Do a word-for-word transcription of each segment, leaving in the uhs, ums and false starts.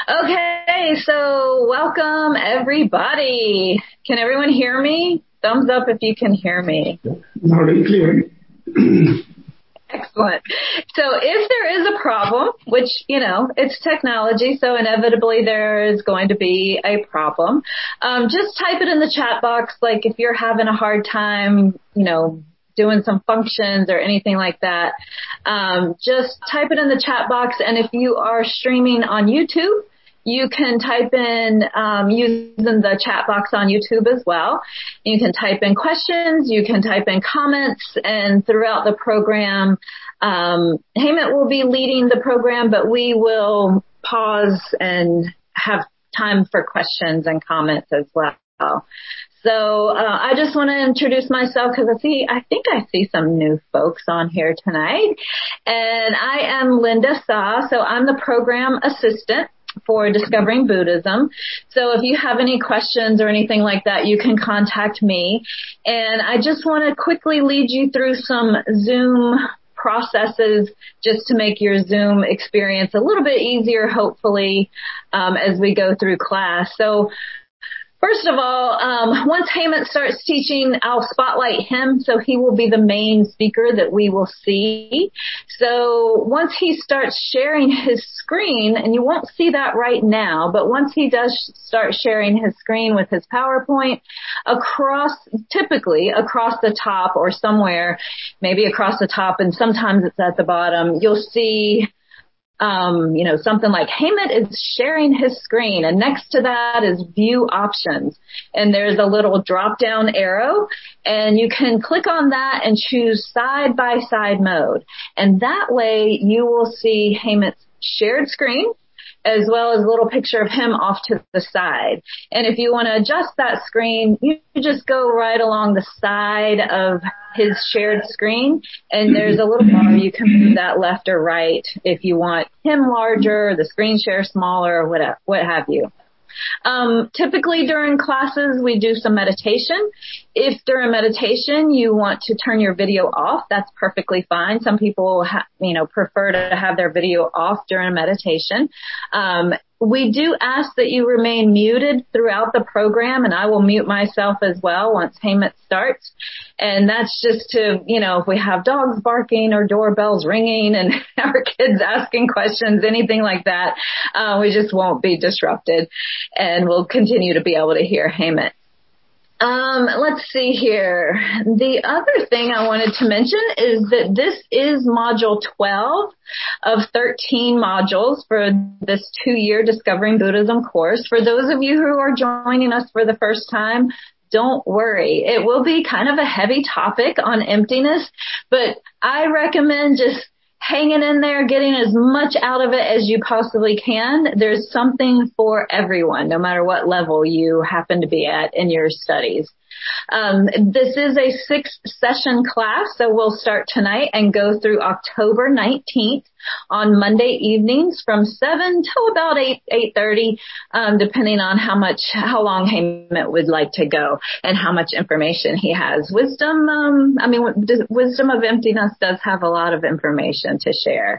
Okay, so welcome everybody. Can everyone hear me? Thumbs up if you can hear me. Loud and clear. Excellent. So if there is a problem, which, you know, it's technology, so inevitably there is going to be a problem, um, just type it in the chat box, like if you're having a hard time, you know, doing some functions or anything like that. Um, just type it in the chat box, and if you are streaming on YouTube, you can type in um, using the chat box on YouTube as well. You can type in questions, you can type in comments, and throughout the program, um, Hemant will be leading the program, but we will pause and have time for questions and comments as well. So uh, I just want to introduce myself because I see, I think I see some new folks on here tonight. And I am Linda Sa, so I'm the program assistant for Discovering Buddhism. So if you have any questions or anything like that, you can contact me. And I just want to quickly lead you through some Zoom processes just to make your Zoom experience a little bit easier, hopefully, um, as we go through class. So first of all, um, once Hemant starts teaching, I'll spotlight him, so he will be the main speaker that we will see. So once he starts sharing his screen, and you won't see that right now, but once he does start sharing his screen with his PowerPoint, across, typically across the top or somewhere, maybe across the top, and sometimes it's at the bottom, you'll see Um, you know, something like Hemant is sharing his screen, and next to that is view options. And there's a little drop down arrow, and you can click on that and choose side by side mode. And that way you will see Hemant's shared screen as well as a little picture of him off to the side. And if you want to adjust that screen, you just go right along the side of his shared screen, and there's a little bar. You can move that left or right if you want him larger, the screen share smaller, or what, what have you. Um, typically during classes, we do some meditation. If during meditation you want to turn your video off, that's perfectly fine. Some people, ha- you know, prefer to have their video off during meditation. Um, we do ask that you remain muted throughout the program, and I will mute myself as well once Hemant starts. And that's just to, you know, if we have dogs barking or doorbells ringing and our kids asking questions, anything like that, uh, we just won't be disrupted, and we'll continue to be able to hear Hemant. Um, let's see here. The other thing I wanted to mention is that this is module twelve of thirteen modules for this two-year Discovering Buddhism course. For those of you who are joining us for the first time, don't worry. It will be kind of a heavy topic on emptiness, but I recommend just hanging in there, getting as much out of it as you possibly can. There's something for everyone, no matter what level you happen to be at in your studies. Um, this is a six-session class, so we'll start tonight and go through October nineteenth on Monday evenings from seven till about eight, eight thirty, um, depending on how much, how long Hemant would like to go and how much information he has. Wisdom, um, I mean, Wisdom of Emptiness does have a lot of information to share.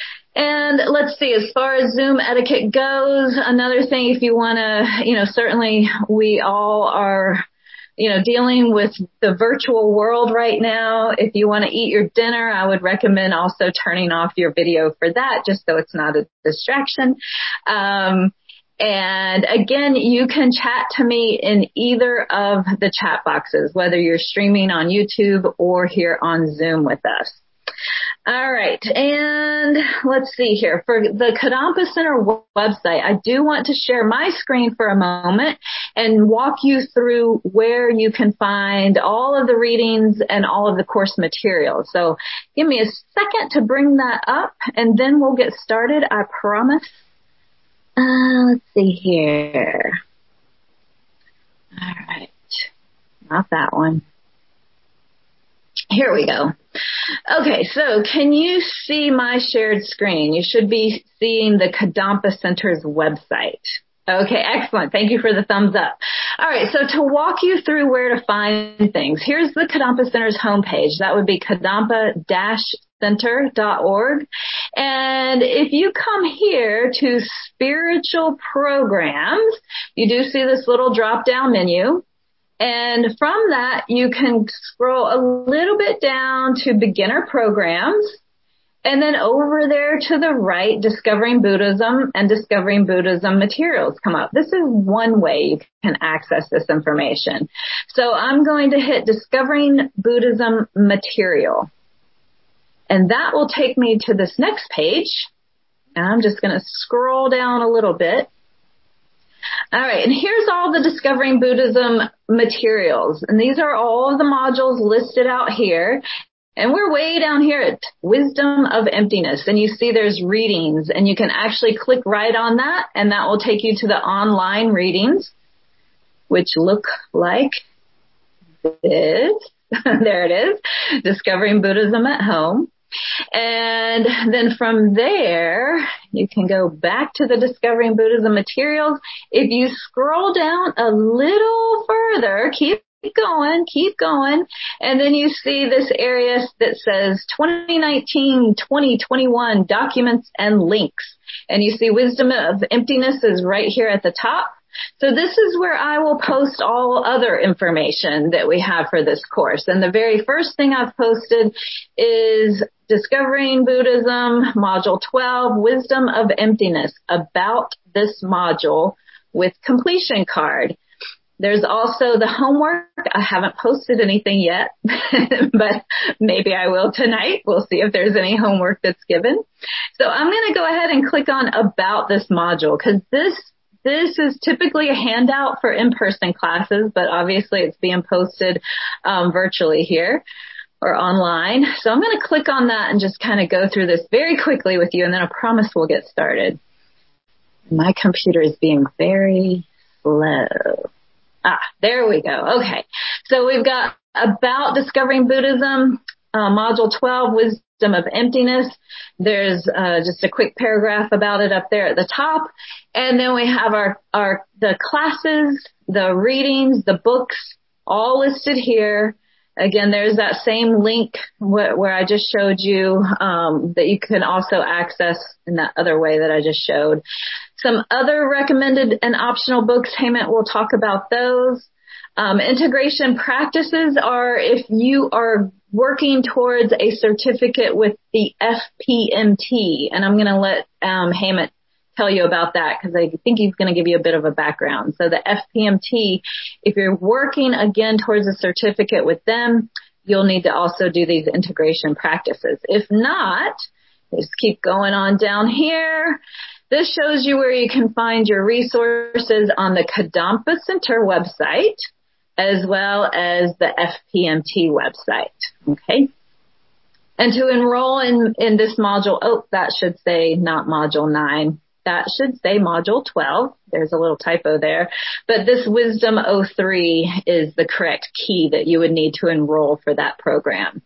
And let's see, as far as Zoom etiquette goes, another thing, if you want to, you know, certainly we all are, you know, dealing with the virtual world right now. If you want to eat your dinner, I would recommend also turning off your video for that, just so it's not a distraction. Um, and again, you can chat to me in either of the chat boxes, whether you're streaming on YouTube or here on Zoom with us. All right, and let's see here. For the Kadampa Center website, I do want to share my screen for a moment and walk you through where you can find all of the readings and all of the course materials. So give me a second to bring that up, and then we'll get started, I promise. Uh, let's see here. All right, not that one. Here we go. Okay, so can you see my shared screen? You should be seeing the Kadampa Center's website. Okay, excellent. Thank you for the thumbs up. All right, so to walk you through where to find things, here's the Kadampa Center's homepage. That would be kadampa dash center dot org. And if you come here to spiritual programs, you do see this little drop down menu. And from that, you can scroll a little bit down to beginner programs. And then over there to the right, Discovering Buddhism and Discovering Buddhism materials come up. This is one way you can access this information. So I'm going to hit Discovering Buddhism material. And that will take me to this next page. And I'm just going to scroll down a little bit. All right, and here's all the Discovering Buddhism materials. And these are all of the modules listed out here. And we're way down here at Wisdom of Emptiness. And you see there's readings. And you can actually click right on that. And that will take you to the online readings, which look like this. There it is. Discovering Buddhism at Home. And then from there, you can go back to the Discovering Buddhism materials. If you scroll down a little further, keep going, keep going, and then you see this area that says twenty nineteen to twenty twenty-one documents and links. And you see Wisdom of Emptiness is right here at the top. So this is where I will post all other information that we have for this course. And the very first thing I've posted is Discovering Buddhism, Module twelve, Wisdom of Emptiness, about this module with completion card. There's also the homework. I haven't posted anything yet, but maybe I will tonight. We'll see if there's any homework that's given. So I'm going to go ahead and click on About this module, because this This is typically a handout for in-person classes, but obviously it's being posted um, virtually here or online. So I'm going to click on that and just kind of go through this very quickly with you, and then I promise we'll get started. My computer is being very slow. Ah, there we go. Okay. So we've got About Discovering Buddhism, uh, Module twelve, Wisdom of Emptiness. There's uh, just a quick paragraph about it up there at the top. And then we have our, our, the classes, the readings, the books, all listed here. Again, there's that same link wh- where I just showed you, um, that you can also access in that other way that I just showed. Some other recommended and optional books, Hemant will talk about those. Um, integration practices are if you are working towards a certificate with the F P M T, and I'm going to let um, Hemant tell you about that because I think he's going to give you a bit of a background. So the F P M T, if you're working again towards a certificate with them, you'll need to also do these integration practices. If not, just keep going on down here. This shows you where you can find your resources on the Kadampa Center website, as well as the F P M T website. Okay. And to enroll in, in this module, oh, that should say not module nine. That should say module twelve. There's a little typo there. But this Wisdom oh three is the correct key that you would need to enroll for that program.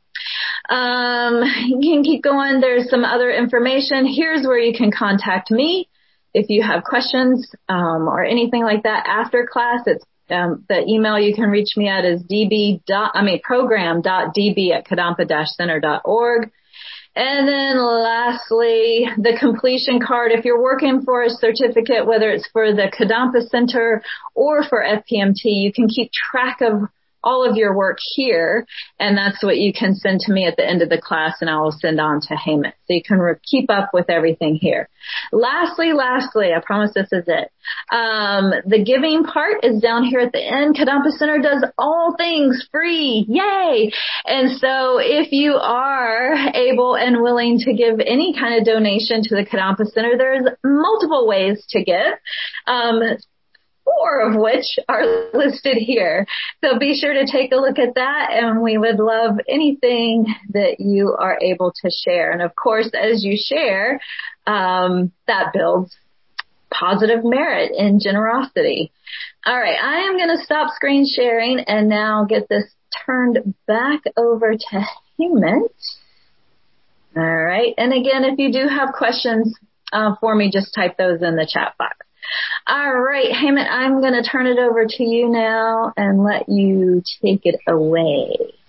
Um, you can keep going. There's some other information. Here's where you can contact me if you have questions um, or anything like that after class. It's um, the email you can reach me at is db. I mean program.db at kadampa dash center dot org. And then lastly, the completion card. If you're working for a certificate, whether it's for the Kadampa Center or for F P M T, you can keep track of all of your work here, and that's what you can send to me at the end of the class, and I will send on to Hemant. So you can re- keep up with everything here. Lastly, lastly, I promise this is it. Um, the giving part is down here at the end. Kadampa Center does all things free. Yay! And so if you are able and willing to give any kind of donation to the Kadampa Center, there's multiple ways to give. Um, four of which are listed here. So be sure to take a look at that, and we would love anything that you are able to share. And of course, as you share, um, that builds positive merit and generosity. All right, I am going to stop screen sharing and now get this turned back over to Hemant. All right, and again, if you do have questions uh, for me, just type those in the chat box. All right, Hemant, I'm going to turn it over to you now and let you take it away.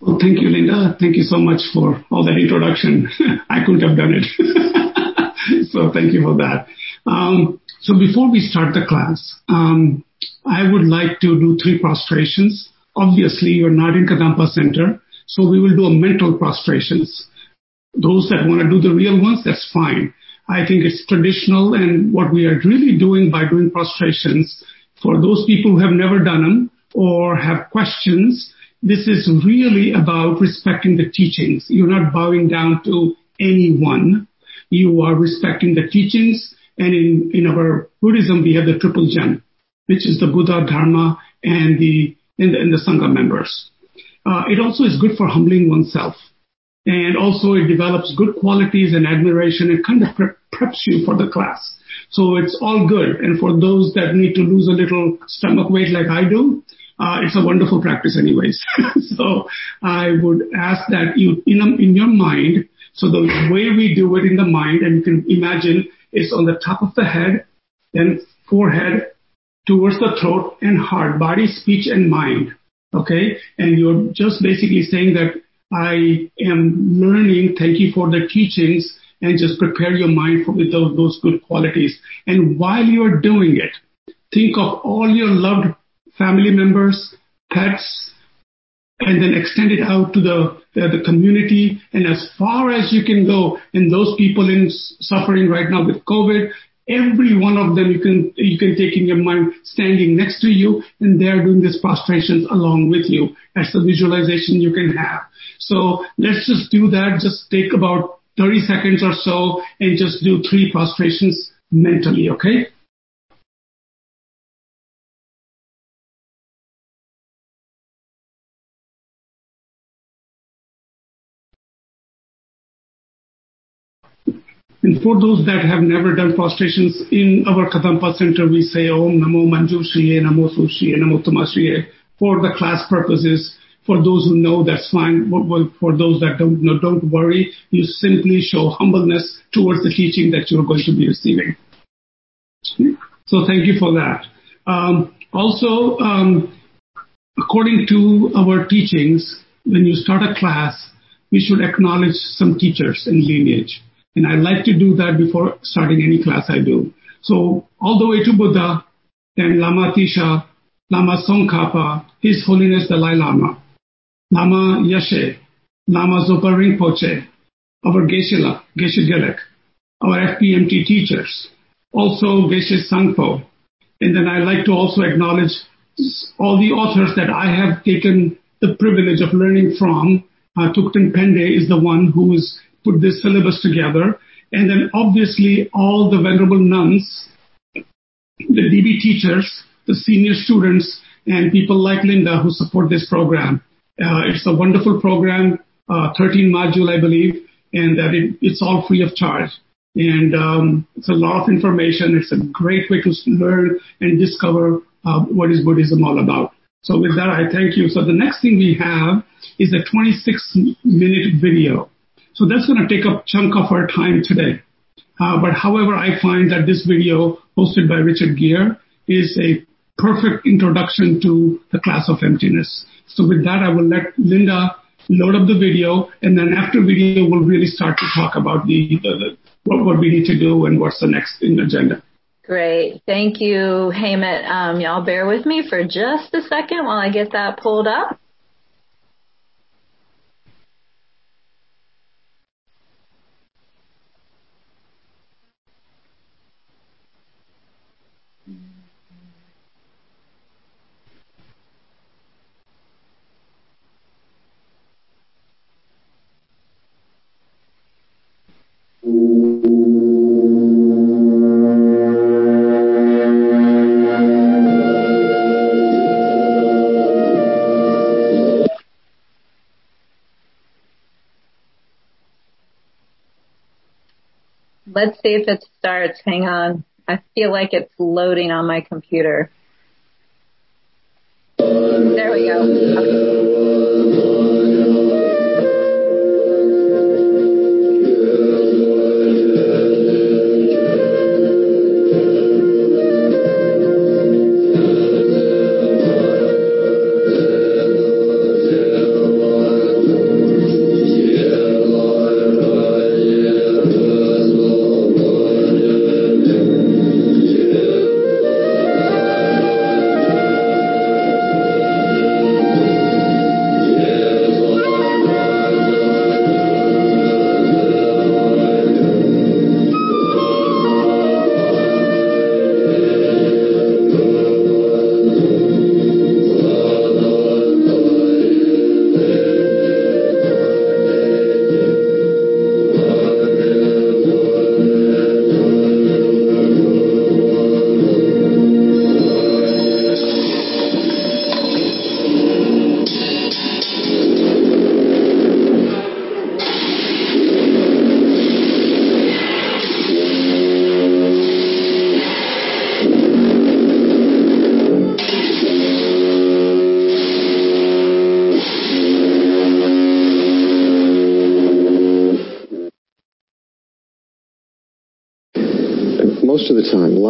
Well, thank you, Linda. Thank you so much for all that introduction. I couldn't have done it. So thank you for that. Um, so before we start the class, um, I would like to do three prostrations. Obviously, you're not in Kadampa Center, so we will do a mental prostrations. Those that want to do the real ones, that's fine. I think it's traditional, and what we are really doing by doing prostrations, for those people who have never done them or have questions, this is really about respecting the teachings. You're not bowing down to anyone. You are respecting the teachings, and in, in our Buddhism, we have the triple gem, which is the Buddha, Dharma, and the, and the, and the Sangha members. Uh, it also is good for humbling oneself. And also it develops good qualities and admiration and kind of pre- preps you for the class. So it's all good. And for those that need to lose a little stomach weight like I do, uh, it's a wonderful practice anyways. So I would ask that you, in, in your mind, so the way we do it in the mind, and you can imagine it's on the top of the head, then forehead, towards the throat and heart, body, speech, and mind. Okay? And you're just basically saying that I am learning, thank you for the teachings, and just prepare your mind for with those, those good qualities. And while you're doing it, think of all your loved family members, pets, and then extend it out to the, the, the community, and as far as you can go. And those people in suffering right now with COVID, every one of them you can you can take in your mind standing next to you, and they are doing these prostrations along with you. That's the visualization you can have. So let's just do that. Just take about thirty seconds or so and just do three prostrations mentally, okay? And for those that have never done prostrations, in our Kadampa Center, we say Om Namo Manjushriye, Namo Sushriye, Namo Tamashriye for the class purposes. For those who know, that's fine. For those that don't know, don't worry. You simply show humbleness towards the teaching that you're going to be receiving. So thank you for that. Um, also, um, according to our teachings, when you start a class, we should acknowledge some teachers and lineage. And I like to do that before starting any class I do. So all the way to Buddha, then Lama Tisha, Lama Tsongkhapa, His Holiness Dalai Lama, Lama Yeshe, Lama Zopa Rinpoche, our Geshe-la, Geshe Gelek, our F P M T teachers, also Geshe Sangpo. And then I like to also acknowledge all the authors that I have taken the privilege of learning from. Uh, Thupten Pende is the one who has put this syllabus together. And then obviously all the venerable nuns, the D B teachers, the senior students, and people like Linda who support this program. Uh, it's a wonderful program, uh, thirteen module, I believe, and that it, it's all free of charge. And um, it's a lot of information. It's a great way to learn and discover uh, what is Buddhism all about. So with that, I thank you. So the next thing we have is a twenty-six minute video. So that's going to take up a chunk of our time today. Uh, but however, I find that this video hosted by Richard Gere is a perfect introduction to the class of emptiness. So with that, I will let Linda load up the video, and then after video, we'll really start to talk about the, the, the what, what we need to do and what's the next in the agenda. Great. Thank you, Hemant. Um, y'all bear with me for just a second while I get that pulled up. Let's see if it starts. Hang on. I feel like it's loading on my computer. There we go. Okay.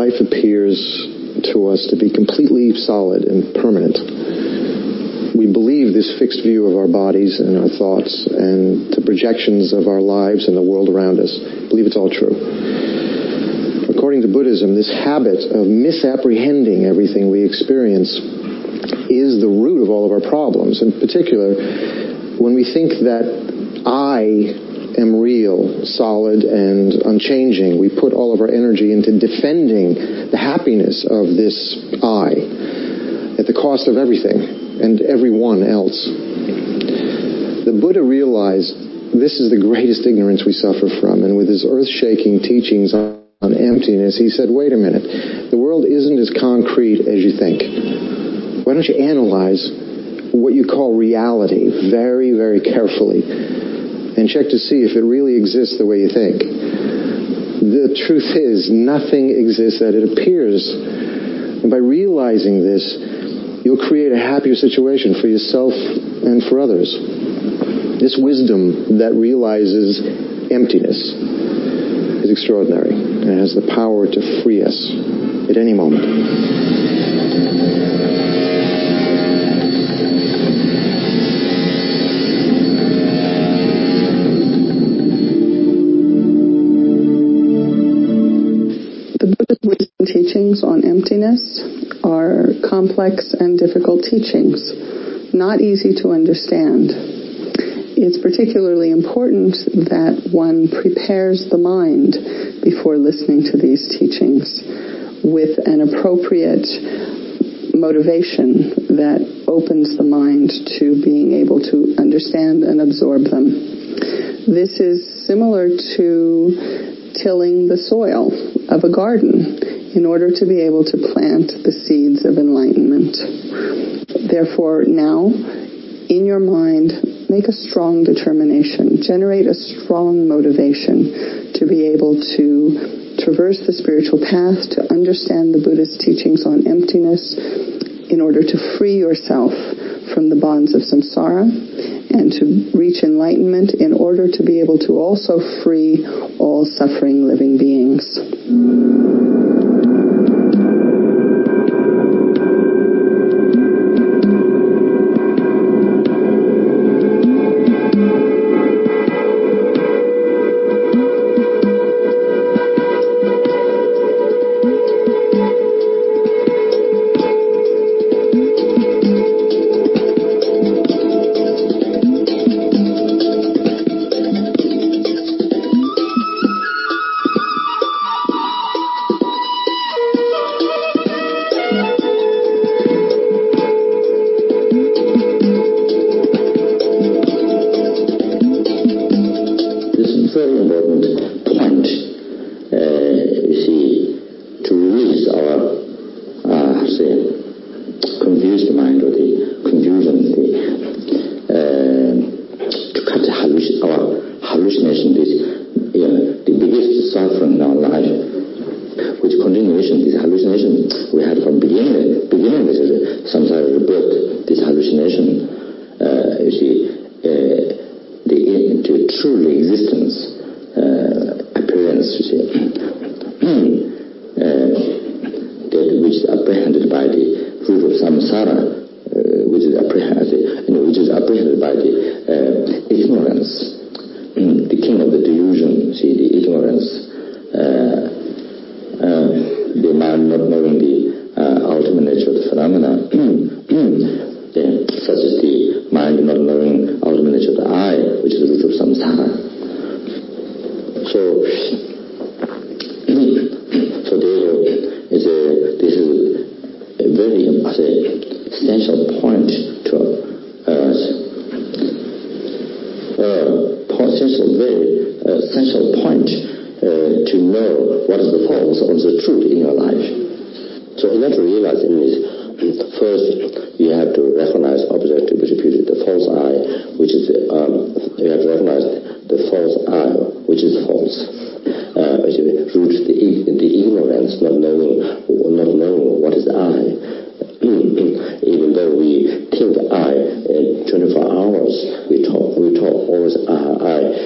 life appears to us to be completely solid and permanent, we believe this fixed view of our bodies and our thoughts and the projections of our lives and the world around us. Believe it's all true. According to Buddhism, this habit of misapprehending everything we experience is the root of all of our problems. In particular, when we think that I am real, solid, and unchanging, we put all of our energy into defending the happiness of this I at the cost of everything and everyone else. The Buddha realized this is the greatest ignorance we suffer from, and with his earth-shaking teachings on, on emptiness, he said, wait a minute, the world isn't as concrete as you think. Why don't you analyze what you call reality very, very carefully and check to see if it really exists the way you think? The truth is, nothing exists that it appears. And by realizing this, you'll create a happier situation for yourself and for others. This wisdom that realizes emptiness is extraordinary, and it has the power to free us at any moment. The Buddha's wisdom teachings on emptiness are complex and difficult teachings, not easy to understand. It's particularly important that one prepares the mind before listening to these teachings with an appropriate motivation that opens the mind to being able to understand and absorb them. This is similar to tilling the soil of a garden in order to be able to plant the seeds of enlightenment. Therefore, now, in your mind, make a strong determination, generate a strong motivation to be able to traverse the spiritual path, to understand the Buddhist teachings on emptiness, in order to free yourself from the bonds of samsara and to reach enlightenment, in order to be able to also free all suffering living beings.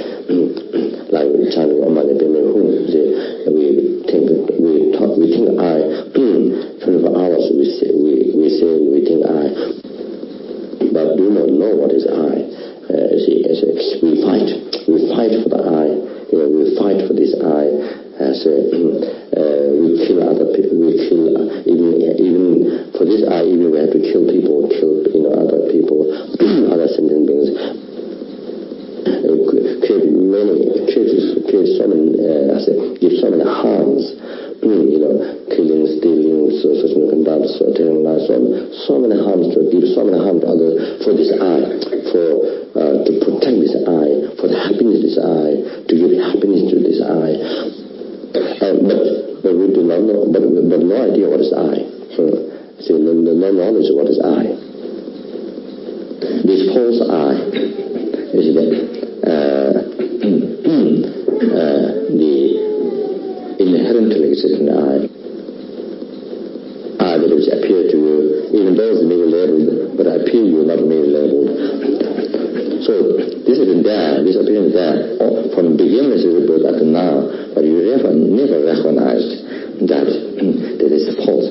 like chanting Om Mani Padme Hum, we think we talk, we think I or telling lies, so, so many harms to give so many harm to others for this eye, for uh, to protect this eye, for the happiness of this eye, to give happiness to this eye. Uh, but, but we do not know, but, but no idea what is eye. So, see, no, no knowledge of what is eye. This false eye is the, uh, uh, the inherently existing eye. Eye that is appear to you, even though it's merely labeled, but appear you not merely labeled. So this is there, this appearance there, from the beginning of the birth up to now, but you never, never recognized that that is false.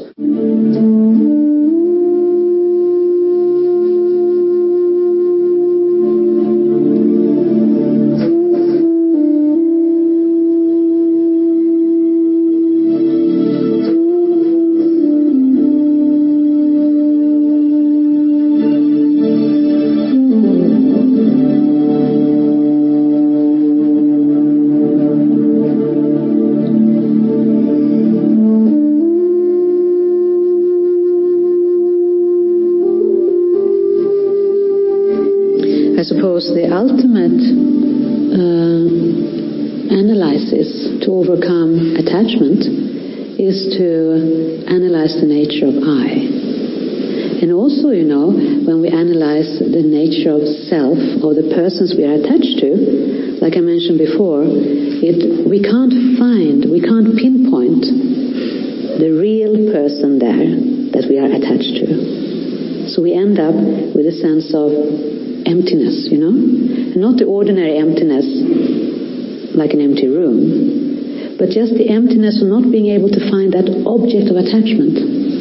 The ultimate uh, analysis to overcome attachment is to analyze the nature of I. And also, you know, when we analyze the nature of self or the persons we are attached to, like I mentioned before, it, we can't find, we can't pinpoint the real person there that we are attached to. So we end up with a sense of emptiness, you know, and not the ordinary emptiness like an empty room, but just the emptiness of not being able to find that object of attachment,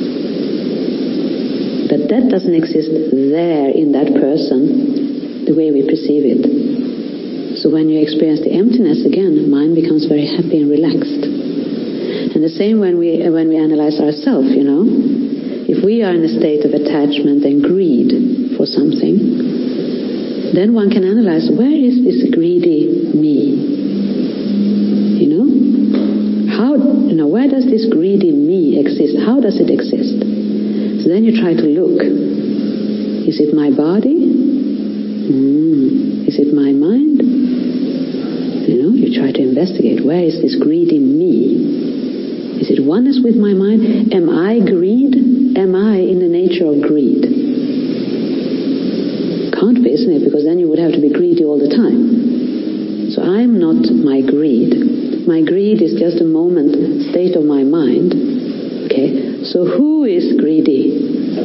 that that doesn't exist there in that person the way we perceive it. So when you experience the emptiness again, mind becomes very happy and relaxed. And the same when we when we analyze ourselves, you know, if we are in a state of attachment and greed for something, then one can analyze, where is this greedy me? You know? How, you know, where does this greedy me exist? How does it exist? So then you try to look. Is it my body? Mm. Is it my mind? You know, you try to investigate, where is this greedy me? Is it oneness with my mind? Am I greed? Am I in the nature of greed? Can't be, isn't it? Because then you would have to be greedy all the time. So I'm not my greed. My greed is just a moment state of my mind. Okay, so who is greedy?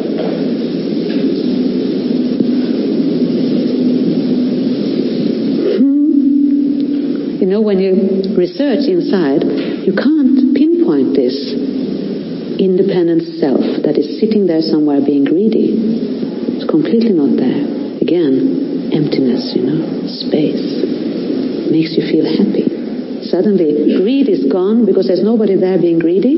Hmm. You know, when you research inside, you can't pinpoint this independent self that is sitting there somewhere being greedy. It's completely not there. Again, emptiness, you know, space, makes you feel happy. Suddenly, greed is gone because there's nobody there being greedy.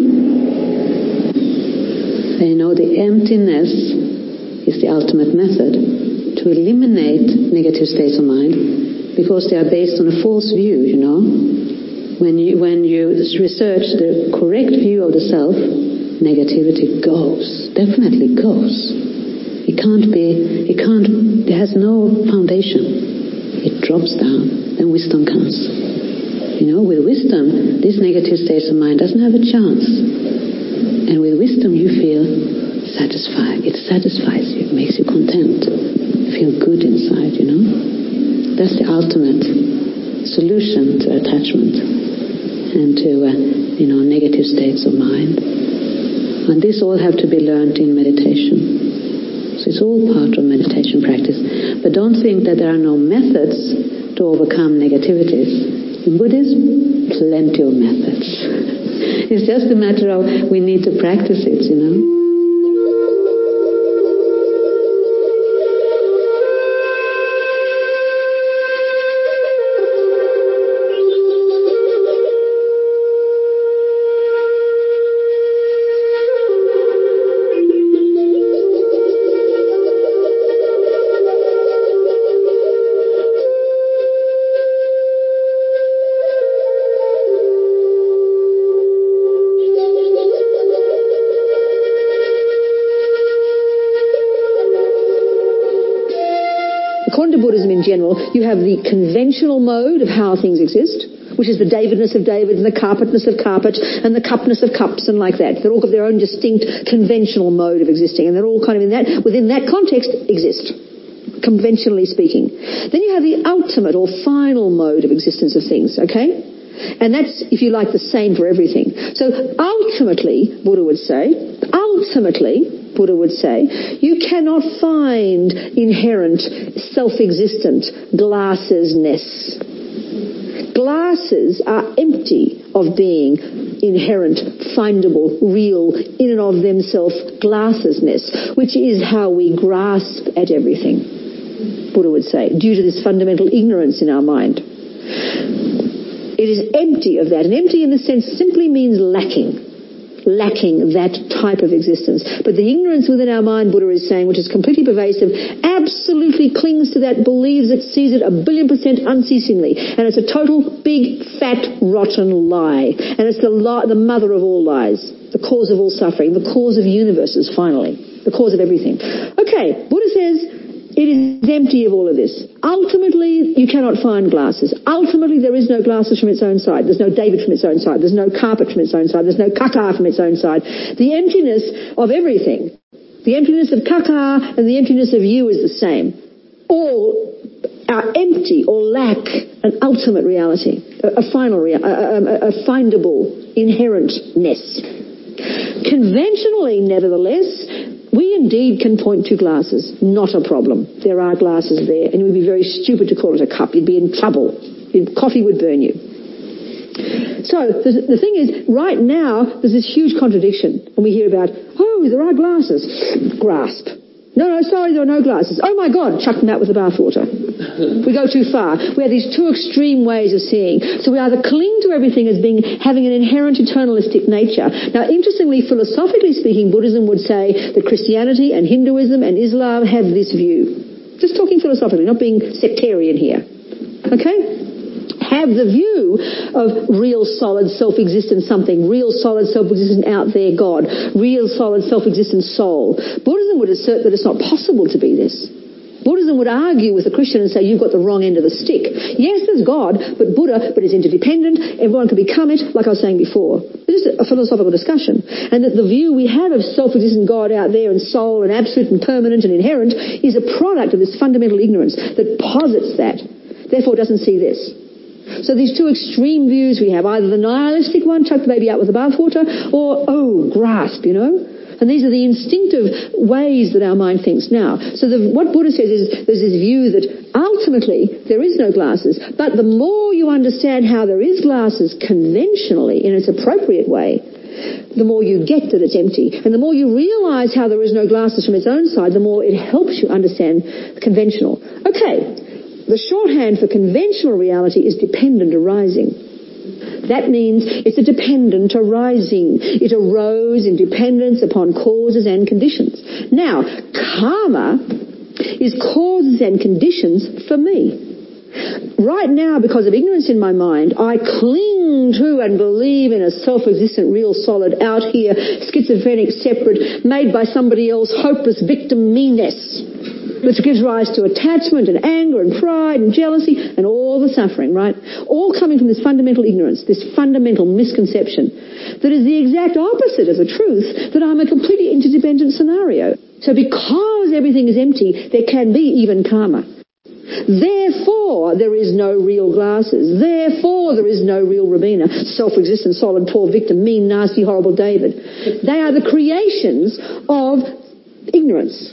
And you know, the emptiness is the ultimate method to eliminate negative states of mind because they are based on a false view, you know. When you, when you research the correct view of the self, negativity goes, definitely goes. It can't be, it can't, it has no foundation. It drops down, and wisdom comes. You know, with wisdom, this negative state of mind doesn't have a chance. And with wisdom, you feel satisfied. It satisfies you, it makes you content. You feel good inside, you know. That's the ultimate solution to attachment and to, uh, you know, negative states of mind. And this all have to be learned in meditation. So it's all part of meditation practice. But don't think that there are no methods to overcome negativities. In Buddhism, plenty of methods. It's just a matter of we need to practice it, you know. in general, you have the conventional mode of how things exist, which is the Davidness of David and the carpetness of carpet and the cupness of cups and like that. They're all got their own distinct conventional mode of existing, and they're all kind of in that, within that context, exist, conventionally speaking. Then you have the ultimate or final mode of existence of things, okay? And that's, if you like, the same for everything. So ultimately, Buddha would say, ultimately, Buddha would say, you cannot find inherent, self-existent glassesness. Glasses are empty of being inherent, findable, real, in and of themselves glassesness, which is how we grasp at everything, Buddha would say, due to this fundamental ignorance in our mind. It is empty of that, and empty in this sense simply means lacking. Lacking that type of existence. But the ignorance within our mind, Buddha is saying, which is completely pervasive, absolutely clings to that, believes it, sees it a billion percent unceasingly. And it's a total, big, fat, rotten lie. And it's the, lie, the mother of all lies, the cause of all suffering, the cause of universes, finally, the cause of everything. Okay, Buddha says it is empty of all of this. Ultimately, you cannot find glasses. Ultimately, there is no glasses from its own side. There's no David from its own side. There's no carpet from its own side. There's no kaka from its own side. The emptiness of everything, the emptiness of kaka and the emptiness of you is the same. All are empty or lack an ultimate reality, a, a final, rea- a, a, a findable inherentness. Conventionally, nevertheless, we indeed can point to glasses. Not a problem. There are glasses there, and it would be very stupid to call it a cup. You'd be in trouble. Coffee would burn you. So the, the thing is, right now, there's this huge contradiction when we hear about, oh, there are glasses. Grasp. No, no, sorry, there are no glasses. Oh, my God, chuck them out with the bathwater. We go too far. We have these two extreme ways of seeing. So we either cling to everything as being having an inherent eternalistic nature. Now, interestingly, philosophically speaking, Buddhism would say that Christianity and Hinduism and Islam have this view. Just talking philosophically, not being sectarian here. Okay? Have the view of real, solid, self-existent something, real, solid, self-existent out there God, real, solid, self-existent soul. Buddhism would assert that it's not possible to be this. Buddhism would argue with a Christian and say, you've got the wrong end of the stick. Yes, there's God, but Buddha, but it's interdependent. Everyone can become it, like I was saying before. This is a philosophical discussion. And that the view we have of self-existent God out there and soul and absolute and permanent and inherent is a product of this fundamental ignorance that posits that. Therefore, doesn't see this. So these two extreme views we have, either the nihilistic one, chuck the baby out with the bathwater, or, oh, grasp, you know. And these are the instinctive ways that our mind thinks now. So the, what Buddha says is there's this view that ultimately there is no glasses, but the more you understand how there is glasses conventionally in its appropriate way, the more you get that it's empty. And the more you realize how there is no glasses from its own side, the more it helps you understand the conventional. Okay. The shorthand for conventional reality is dependent arising. That means it's a dependent arising. It arose in dependence upon causes and conditions. Now, karma is causes and conditions for me. Right now, because of ignorance in my mind, I cling to and believe in a self-existent, real, solid, out here, schizophrenic, separate, made by somebody else, hopeless victim me-ness, which gives rise to attachment and anger and pride and jealousy and all the suffering, right? All coming from this fundamental ignorance, this fundamental misconception that is the exact opposite of the truth, that I'm a completely interdependent scenario. So because everything is empty, there can be even karma. Therefore, there is no real glasses. Therefore, there is no real Rabina, self-existent, solid, poor victim, mean, nasty, horrible David. They are the creations of ignorance.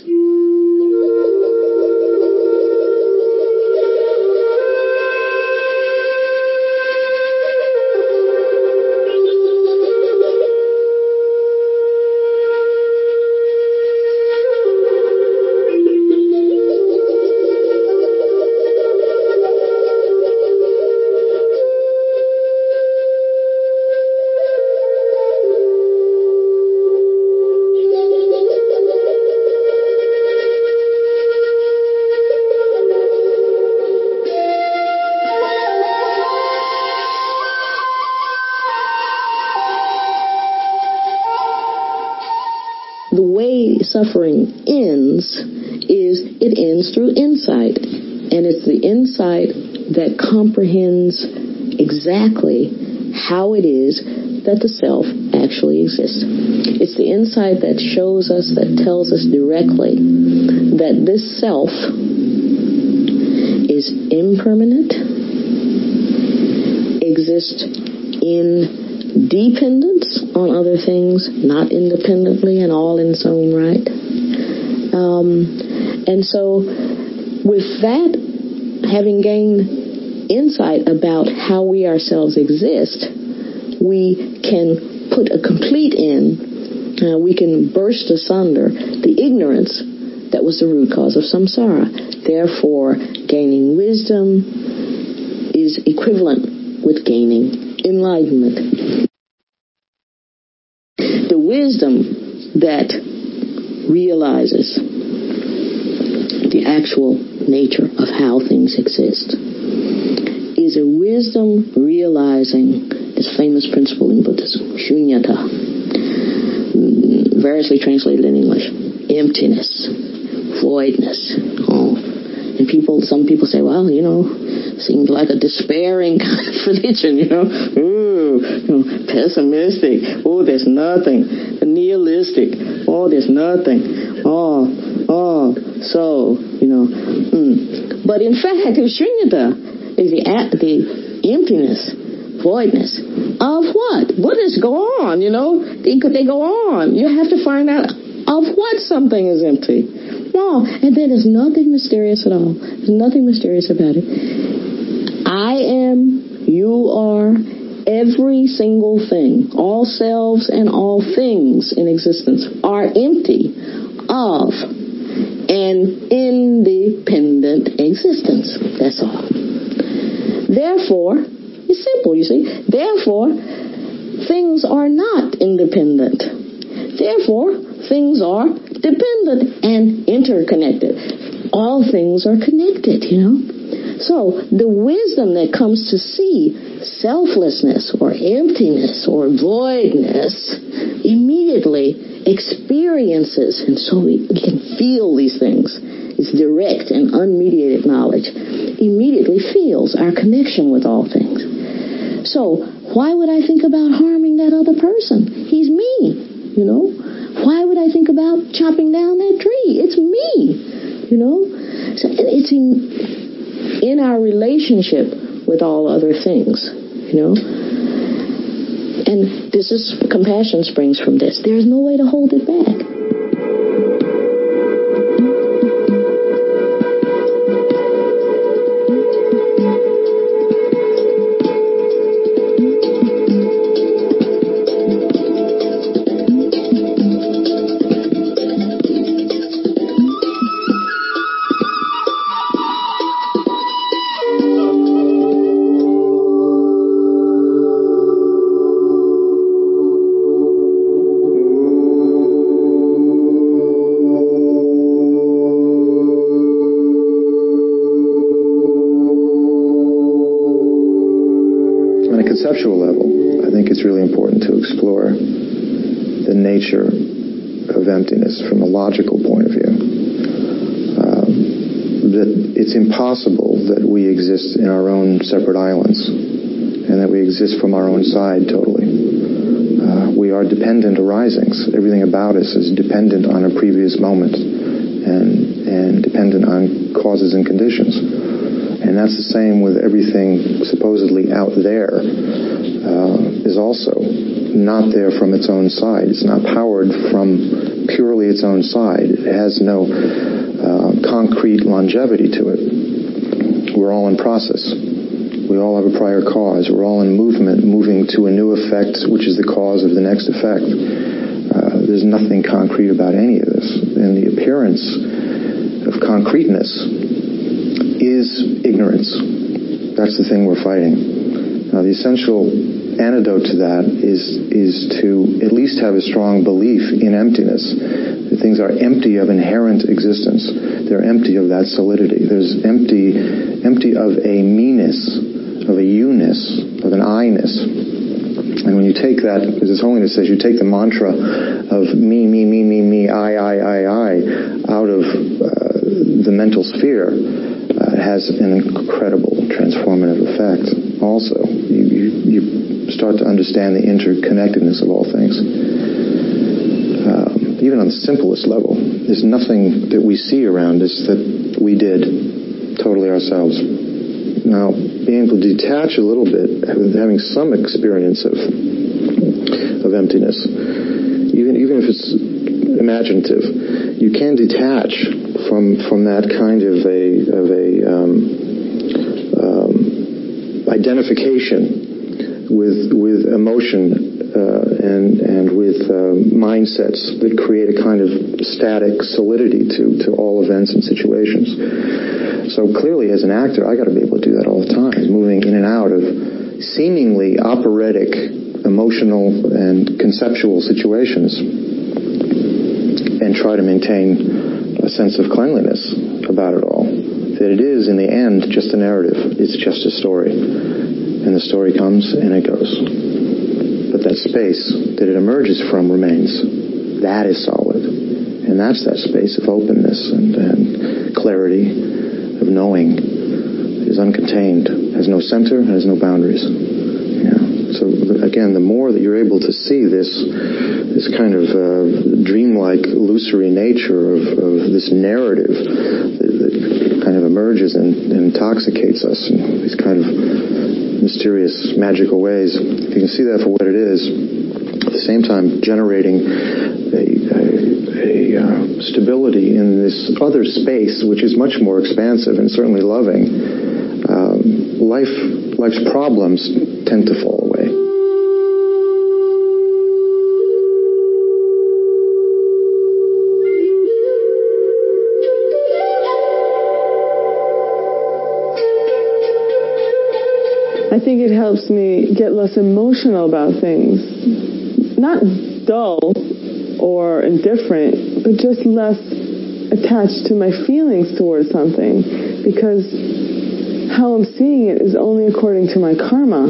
The way suffering ends is it ends through insight. And it's the insight that comprehends exactly how it is that the self actually exists. It's the insight that shows us, that tells us directly that this self is impermanent, exists in dependence on other things, not independently and all in its own right. Um, and so with that, having gained insight about how we ourselves exist, we can put a complete end, uh, we can burst asunder the ignorance that was the root cause of samsara. Therefore, gaining wisdom is equivalent with gaining enlightenment. The wisdom that realizes the actual nature of how things exist is a wisdom realizing this famous principle in Buddhism, shunyata, variously translated in English, emptiness, voidness. Oh. And people, some people say, well, you know, seems like a despairing kind of religion, you know, ooh, you know, pessimistic, oh, there's nothing, nihilistic, oh, there's nothing, oh, oh, so, you know, mm. But in fact, shunyata is the, the emptiness, voidness of what? What is go on, you know? They, they go on. You have to find out of what something is empty. No, and then there's nothing mysterious at all. There's nothing mysterious about it. I am, you are, every single thing, all selves and all things in existence are empty of an independent existence. That's all. Therefore, it's simple, you see. Therefore, things are not independent. Therefore, things are dependent and interconnected. All things are connected, you know. So, the wisdom that comes to see selflessness or emptiness or voidness immediately experiences, and so we, we can feel these things. It's direct and unmediated knowledge. Immediately feels our connection with all things. So, why would I think about harming that other person? He's me, you know. Why would I think about chopping down that tree? It's me, you know. So it's in, in our relationship with all other things, you know. And this is, compassion springs from this. There's no way to hold it back. Conceptual level, I think it's really important to explore the nature of emptiness from a logical point of view. Um, that it's impossible that we exist in our own separate islands and that we exist from our own side totally. Uh, we are dependent arisings. Everything about us is dependent on a previous moment and, and dependent on causes and conditions. And that's the same with everything supposedly out there, uh, is also not there from its own side. It's not powered from purely its own side. It has no uh, concrete longevity to it. We're all in process. We all have a prior cause. We're all in movement, moving to a new effect, which is the cause of the next effect. Uh, there's nothing concrete about any of this. And the appearance of concreteness is ignorance. That's the thing we're fighting. Now, the essential antidote to that is is to at least have a strong belief in emptiness. That things are empty of inherent existence. They're empty of that solidity. There's empty, empty of a me-ness, of a you-ness, of an I-ness. And when you take that, as His Holiness says, you take the mantra of me, me, me, me, me, I, I, I, I, out of uh, the mental sphere, Uh, it has an incredible transformative effect also. You, you, you start to understand the interconnectedness of all things. Um, even on the simplest level, there's nothing that we see around us that we did totally ourselves. Now, being able to detach a little bit, having some experience of of emptiness, even even if it's imaginative, you can detach from from that kind of a of a um, um, identification with with emotion uh, and and with uh, mindsets that create a kind of static solidity to to all events and situations. So clearly, as an actor, I got to be able to do that all the time, moving in and out of seemingly operatic, emotional, and conceptual situations, and try to maintain a sense of cleanliness about it all. That it is, in the end, just a narrative. It's just a story. And the story comes and it goes. But that space that it emerges from remains. That is solid. And that's that space of openness and, and clarity, of knowing. It is uncontained, has no center, has no boundaries. Yeah. So again, the more that you're able to see this this kind of uh, dreamlike, illusory nature of, of this narrative that, that kind of emerges and, and intoxicates us in these kind of mysterious, magical ways, if you can see that for what it is, at the same time generating a, a, a uh, stability in this other space, which is much more expansive and certainly loving, um, life life's problems tend to fall away. I think it helps me get less emotional about things. Not dull or indifferent, but just less attached to my feelings towards something, because how I'm seeing it is only according to my karma.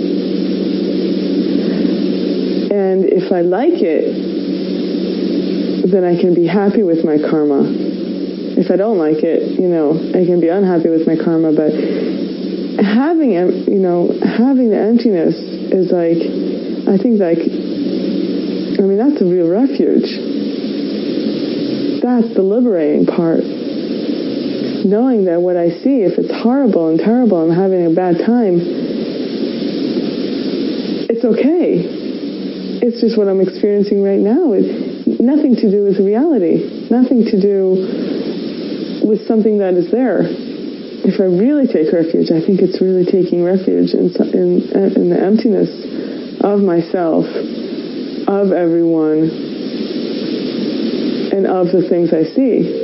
And if I like it, then I can be happy with my karma. If I don't like it, you know, I can be unhappy with my karma, but having, you know, having the emptiness is like, I think like, I mean, that's a real refuge. That's the liberating part. Knowing that what I see, if it's horrible and terrible, I'm having a bad time, it's okay. It's just what I'm experiencing right now. It's nothing to do with reality. Nothing to do with something that is there. If I really take refuge, I think it's really taking refuge in, in, in the emptiness of myself, of everyone, and of the things I see.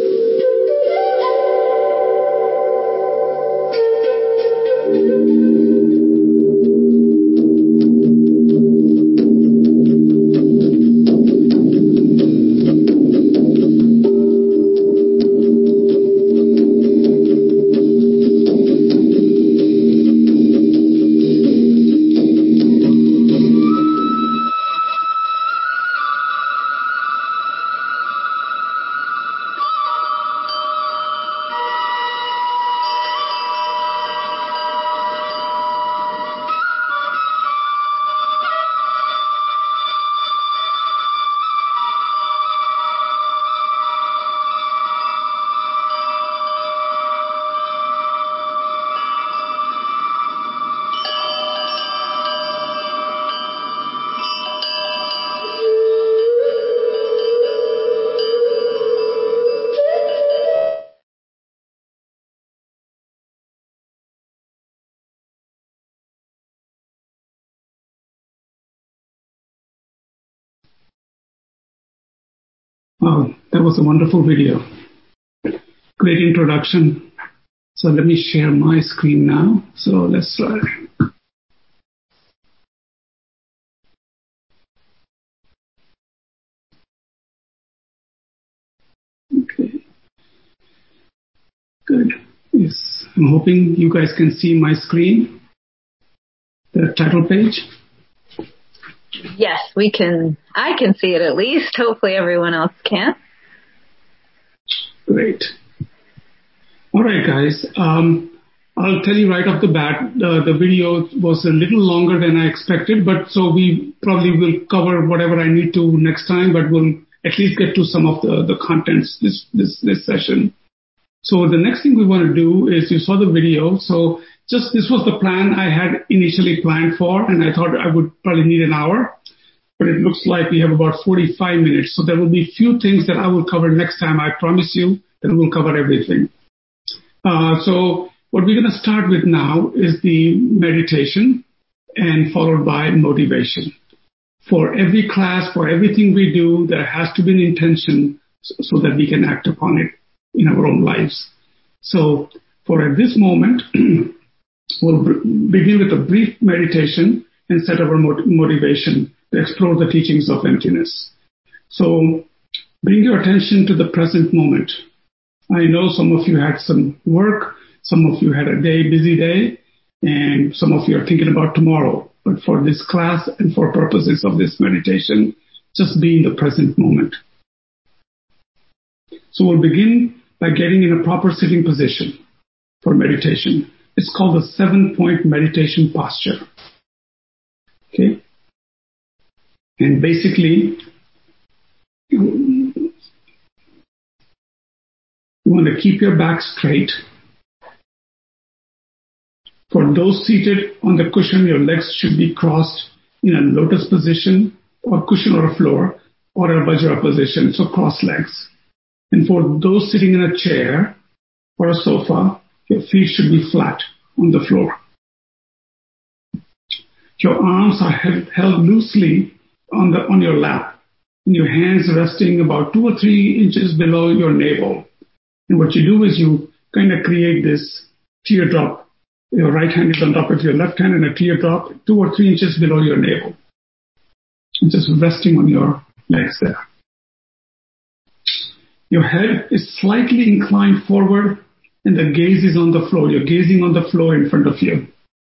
Wow, that was a wonderful video. Great introduction. So let me share my screen now. So let's try. Okay. Good. Yes. I'm hoping you guys can see my screen, the title page. Yes, we can. I can see it at least. Hopefully everyone else can. Great. All right, guys. Um, I'll tell you right off the bat, the, the video was a little longer than I expected, but so we probably will cover whatever I need to next time, but we'll at least get to some of the, the contents this, this, this session. So the next thing we want to do is, you saw the video, so just this was the plan I had initially planned for, and I thought I would probably need an hour, but it looks like we have about forty-five minutes. So there will be few things that I will cover next time. I promise you that we'll cover everything. Uh, so what we're going to start with now is the meditation and followed by motivation. For every class, for everything we do, there has to be an intention so, so that we can act upon it in our own lives. So for at this moment, we'll begin with a brief meditation and set our motivation to explore the teachings of emptiness. So bring your attention to the present moment. I know some of you had some work, some of you had a day, busy day, and some of you are thinking about tomorrow. But for this class and for purposes of this meditation, just be in the present moment. So we'll begin by getting in a proper sitting position for meditation. It's called the seven-point meditation posture. Okay? And basically, you, you want to keep your back straight. For those seated on the cushion, your legs should be crossed in a lotus position or cushion or a floor or a vajra position, so cross legs. And for those sitting in a chair or a sofa, your feet should be flat on the floor. Your arms are held, held loosely on, the, on your lap, and your hands resting about two or three inches below your navel. And what you do is you kind of create this teardrop. Your right hand is on top of your left hand and a teardrop two or three inches below your navel. And just resting on your legs there. Your head is slightly inclined forward and the gaze is on the floor. You're gazing on the floor in front of you.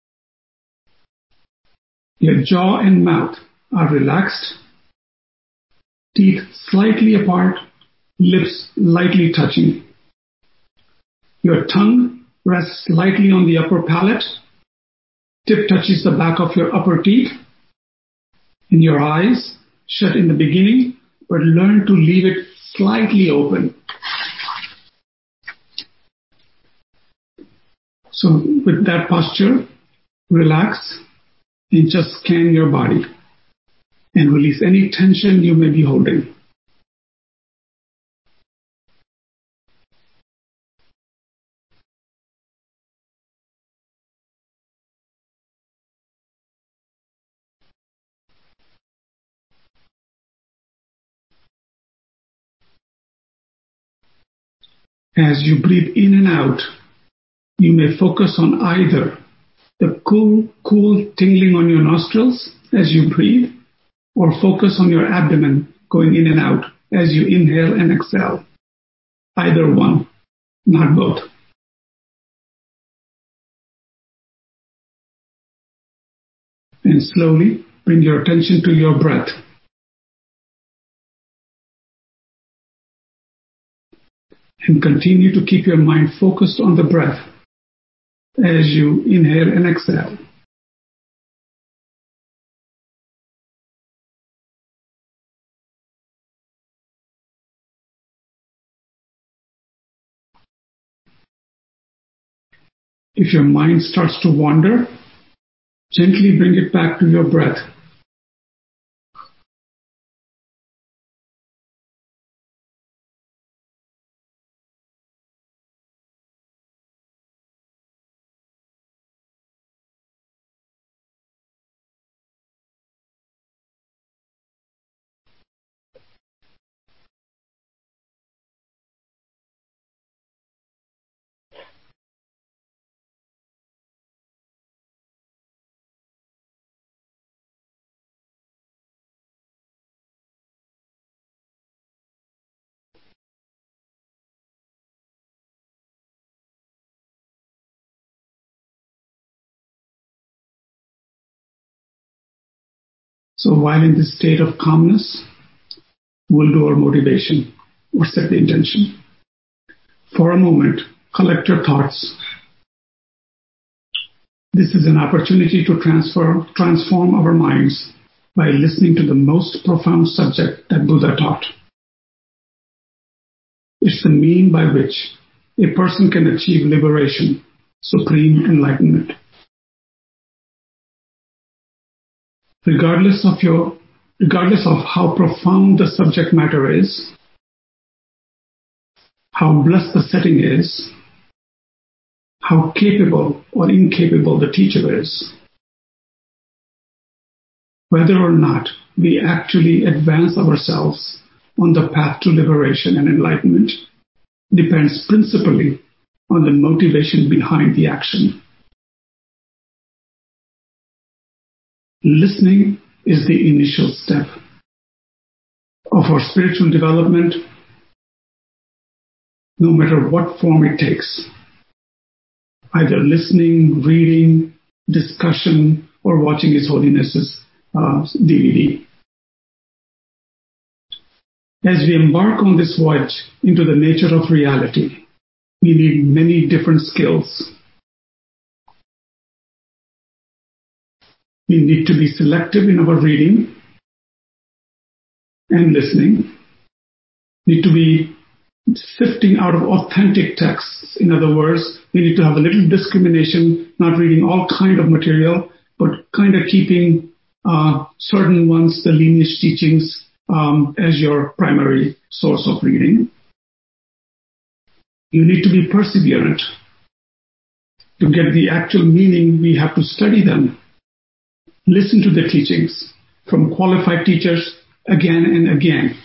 Your jaw and mouth are relaxed. Teeth slightly apart, lips lightly touching. Your tongue rests lightly on the upper palate. Tip touches the back of your upper teeth. And your eyes shut in the beginning, but learn to leave it slightly open. So with that posture, relax and just scan your body and release any tension you may be holding. As you breathe in and out, you may focus on either the cool, cool tingling on your nostrils as you breathe, or focus on your abdomen going in and out as you inhale and exhale. Either one, not both. And slowly bring your attention to your breath. And continue to keep your mind focused on the breath as you inhale and exhale. If your mind starts to wander, gently bring it back to your breath. So while in this state of calmness, we'll do our motivation or set the intention. For a moment, collect your thoughts. This is an opportunity to transfer, transform our minds by listening to the most profound subject that Buddha taught. It's the mean by which a person can achieve liberation, supreme enlightenment. Regardless of your, regardless of how profound the subject matter is, how blessed the setting is, how capable or incapable the teacher is, whether or not we actually advance ourselves on the path to liberation and enlightenment depends principally on the motivation behind the action. Listening is the initial step of our spiritual development, no matter what form it takes, either listening, reading, discussion, or watching His Holiness's uh, D V D. As we embark on this voyage into the nature of reality, we need many different skills. We need to be selective in our reading and listening. We need to be sifting out of authentic texts. In other words, we need to have a little discrimination, not reading all kind of material, but kind of keeping uh, certain ones, the lineage teachings, um, as your primary source of reading. You need to be perseverant. To get the actual meaning, we have to study them. Listen to the teachings from qualified teachers again and again.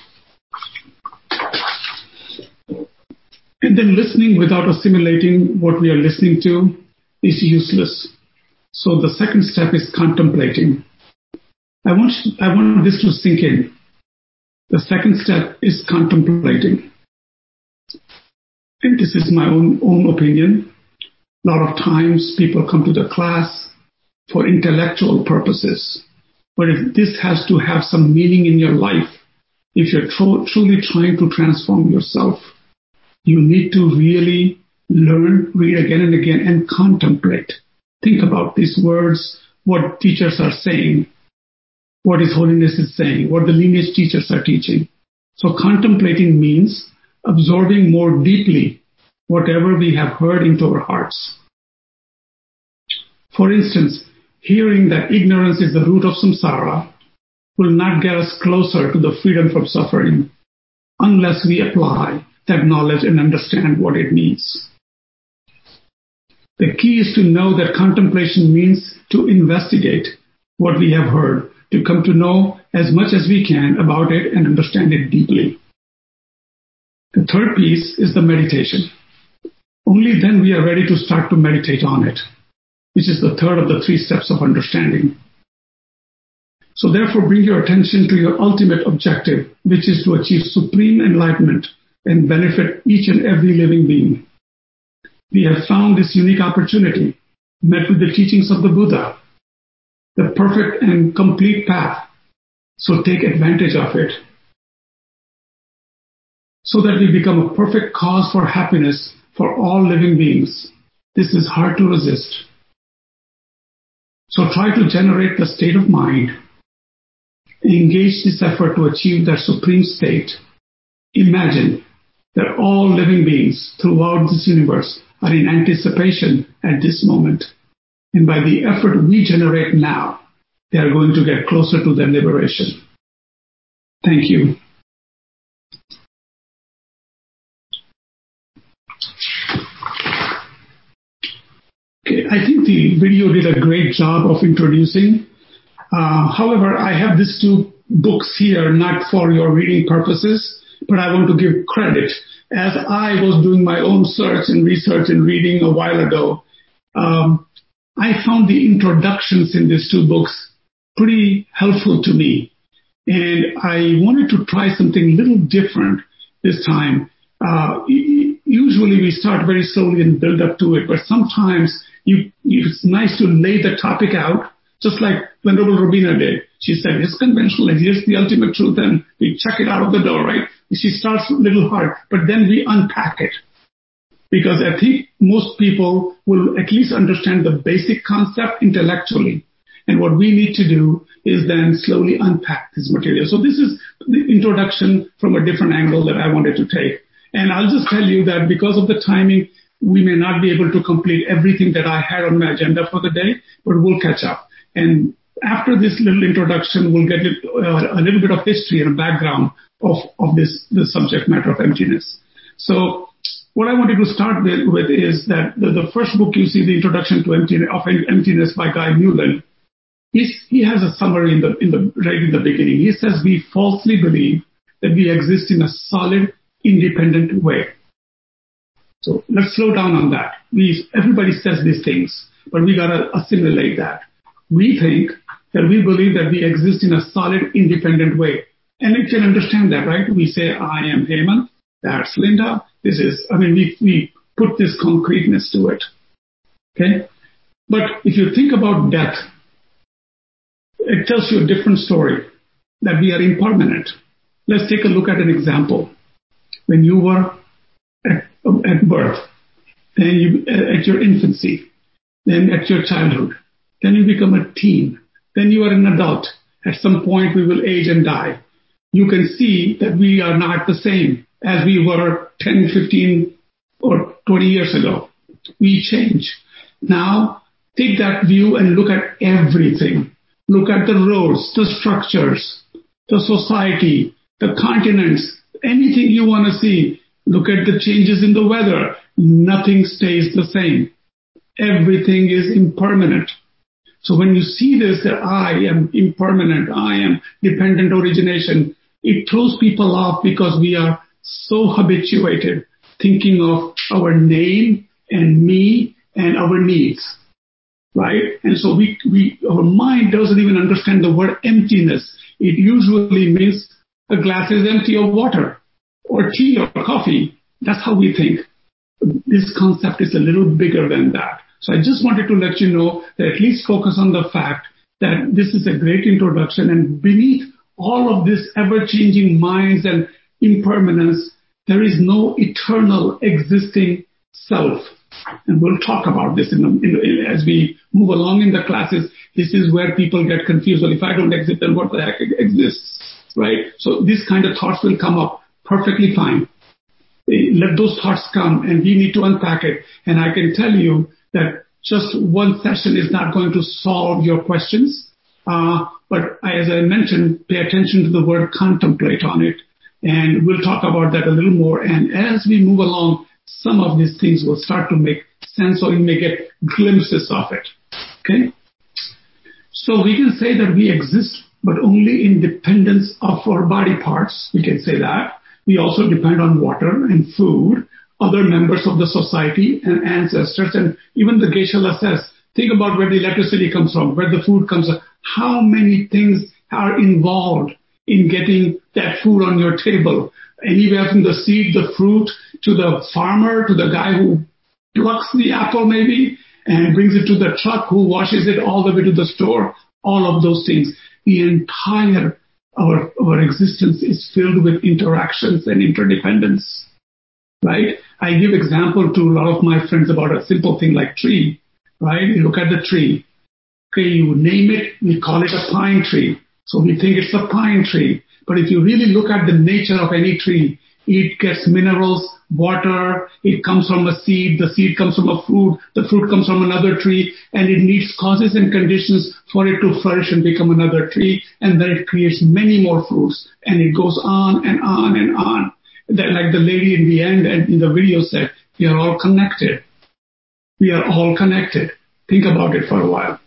And then listening without assimilating what we are listening to is useless. So the second step is contemplating. I want, I want this to sink in. The second step is contemplating. And this is my own, own opinion. A lot of times people come to the class for intellectual purposes. But if this has to have some meaning in your life, if you're tr- truly trying to transform yourself, you need to really learn, read again and again, and contemplate. Think about these words, what teachers are saying, what His Holiness is saying, what the lineage teachers are teaching. So contemplating means absorbing more deeply whatever we have heard into our hearts. For instance, hearing that ignorance is the root of samsara will not get us closer to the freedom from suffering unless we apply that knowledge and understand what it means. The key is to know that contemplation means to investigate what we have heard, to come to know as much as we can about it and understand it deeply. The third piece is the meditation. Only then we are ready to start to meditate on it, which is the third of the three steps of understanding. So therefore, bring your attention to your ultimate objective, which is to achieve supreme enlightenment and benefit each and every living being. We have found this unique opportunity, met with the teachings of the Buddha, the perfect and complete path. So take advantage of it, so that we become a perfect cause for happiness for all living beings. This is hard to resist. So try to generate the state of mind, engage this effort to achieve that supreme state. Imagine that all living beings throughout this universe are in anticipation at this moment. And by the effort we generate now, they are going to get closer to their liberation. Thank you. Okay, I think the video did a great job of introducing. Uh, however, I have these two books here, not for your reading purposes, but I want to give credit. As I was doing my own search and research and reading a while ago, um, I found the introductions in these two books pretty helpful to me. And I wanted to try something a little different this time. Uh, usually we start very slowly and build up to it, but sometimes you, it's nice to lay the topic out, just like Venerable Robina did. She said, it's conventional, and here's the ultimate truth, and we chuck it out of the door, right? She starts a little hard, but then we unpack it. because I think most people will at least understand the basic concept intellectually. And what we need to do is then slowly unpack this material. So this is the introduction from a different angle that I wanted to take. And I'll just tell you that because of the timing, we may not be able to complete everything that I had on my agenda for the day, but we'll catch up. And after this little introduction, we'll get a little bit of history and a background of, of this, the subject matter of emptiness. So what I wanted to start with, with is that the, the first book you see, The Introduction to Emptiness, of Emptiness by Guy Newland, he's, he has a summary in the, in the, right in the beginning. He says, we falsely believe that we exist in a solid, independent way. So let's slow down on that. We, everybody says these things, but we gotta assimilate that. We think that we believe that we exist in a solid, independent way. And we can understand that, right? We say, I am Hemant, that's Linda, this is, I mean, we, we put this concreteness to it. Okay? But if you think about death, it tells you a different story, that we are impermanent. Let's take a look at an example. When you were at, at birth, then you, at your infancy, then at your childhood, then you become a teen, then you are an adult. At some point we will age and die. You can see that we are not the same as we were ten, fifteen, or twenty years ago. We change. Now, take that view and look at everything. Look at the roads, the structures, the society, the continents, anything you want to see. Look at the changes in the weather. Nothing stays the same. Everything is impermanent. So when you see this, that I am impermanent, I am dependent origination, it throws people off because we are so habituated thinking of our name and me and our needs, right? And so we, we, our mind doesn't even understand the word emptiness. It usually means a glass is empty of water or tea or coffee. That's how we think. This concept is a little bigger than that. So I just wanted to let you know that at least focus on the fact that this is a great introduction, and beneath all of this ever-changing minds and impermanence, there is no eternal existing self. And we'll talk about this in the, in the, as we move along in the classes. This is where people get confused. Well, if I don't exist, then what the heck exists, right? So these kind of thoughts will come up perfectly fine. Let those thoughts come, and we need to unpack it. And I can tell you that just one session is not going to solve your questions. Uh, but as I mentioned, pay attention to the word contemplate on it. And we'll talk about that a little more. And as we move along, some of these things will start to make sense, or you may get glimpses of it. Okay? So we can say that we exist, but only in dependence of our body parts. We can say that. We also depend on water and food, other members of the society and ancestors, and even the Geshe-la says, think about where the electricity comes from, where the food comes from, how many things are involved in getting that food on your table. Anywhere from the seed, the fruit, to the farmer, to the guy who plucks the apple maybe, and brings it to the truck, who washes it all the way to the store, all of those things. The entire, our, our existence is filled with interactions and interdependence. Right? I give example to a lot of my friends about a simple thing like tree, right? You look at the tree. Okay, you name it, we call it a pine tree. So we think it's a pine tree. But if you really look at the nature of any tree, it gets minerals, water, it comes from a seed, the seed comes from a fruit, the fruit comes from another tree, and it needs causes and conditions for it to flourish and become another tree, and then it creates many more fruits, and it goes on and on and on. That, like the lady in the end and in the video said, we are all connected. We are all connected. Think about it for a while.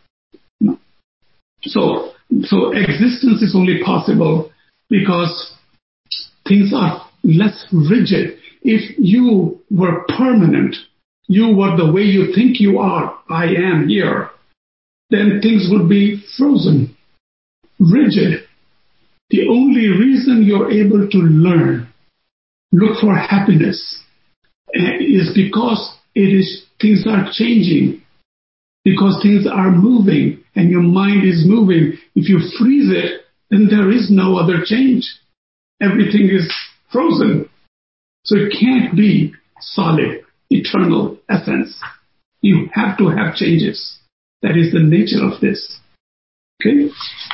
So, so existence is only possible because things are less rigid. If you were permanent, you were the way you think you are, I am here, then things would be frozen, rigid. The only reason you're able to learn, look for happiness, is because it is, things are changing, because things are moving and your mind is moving. If you freeze it, then there is no other change. Everything is frozen. So it can't be solid. eternal essence. You have to have changes. That is the nature of this. Okay?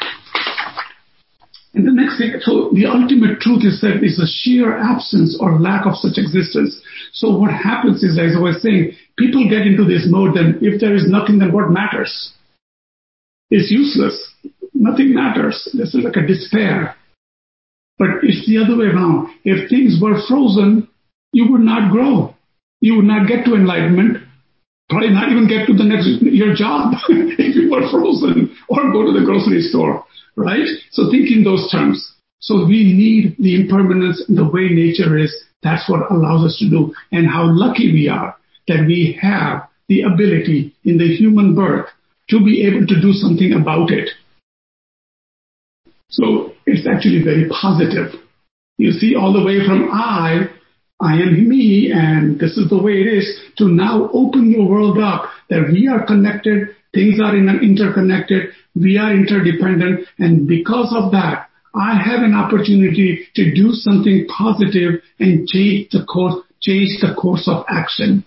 And the next thing, so the ultimate truth is that is a sheer absence or lack of such existence. So what happens is, as I was saying, people get into this mode that if there is nothing, then what matters? It's useless. Nothing matters. This is like a despair. But it's the other way around. If things were frozen, you would not grow. You would not get to enlightenment. Probably not even get to the next your job if you were frozen, or go to the grocery store, right? So think in those terms. So we need the impermanence and the way nature is. That's what allows us to do. And how lucky we are that we have the ability in the human birth to be able to do something about it. So it's actually very positive. You see, all the way from I, I am me, and this is the way it is, to now open your world up, that we are connected, things are interconnected, we are interdependent, and because of that, I have an opportunity to do something positive and change the course, change the course of action.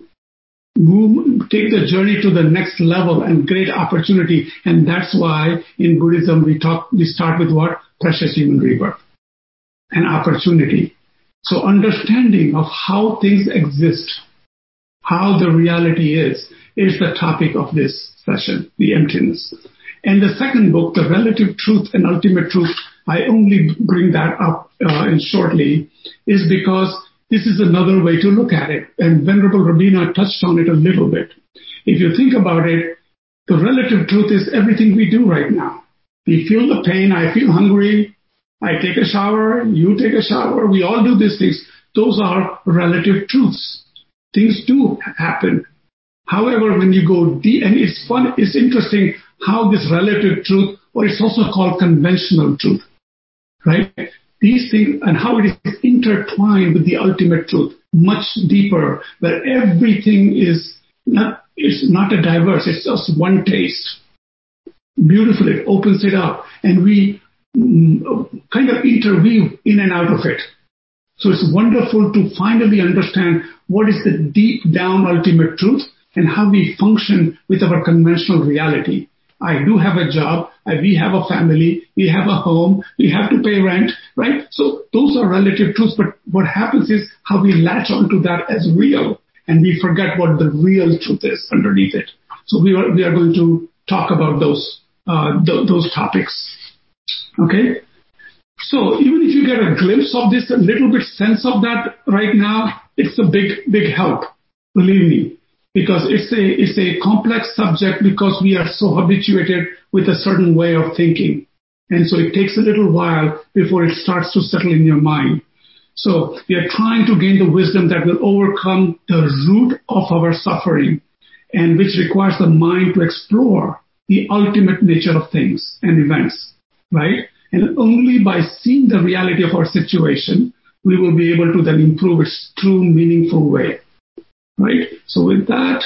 Move, take the journey to the next level and great opportunity. And that's why in Buddhism we talk, we start with what? Precious human rebirth. An opportunity. So understanding of how things exist, how the reality is, is the topic of this session, the emptiness. And the second book, The Relative Truth and Ultimate Truth, I only bring that up uh, in shortly, is because this is another way to look at it. And Venerable Rabina touched on it a little bit. If you think about it, the relative truth is everything we do right now. We feel the pain. I feel hungry. I take a shower. You take a shower. We all do these things. Those are relative truths. Things do happen. However, when you go deep, and it's fun, it's interesting how this relative truth, or it's also called conventional truth, right? These things and how it is intertwined with the ultimate truth, much deeper, where everything is not, it's not a diverse, it's just one taste. Beautiful, it opens it up, and we mm, kind of interweave in and out of it. So it's wonderful to finally understand what is the deep down ultimate truth and how we function with our conventional reality. I do have a job, I, we have a family, we have a home, we have to pay rent, right? So those are relative truths, but what happens is how we latch onto that as real, and we forget what the real truth is underneath it. So we are, we are going to talk about those, uh, th- those topics, okay? So even if you get a glimpse of this, a little bit sense of that right now, it's a big, big help, believe me. Because it's a it's a complex subject, because we are so habituated with a certain way of thinking. And so it takes a little while before it starts to settle in your mind. So we are trying to gain the wisdom that will overcome the root of our suffering, and which requires the mind to explore the ultimate nature of things and events, right? And only by seeing the reality of our situation, we will be able to then improve its true, meaningful way. Right? So with that,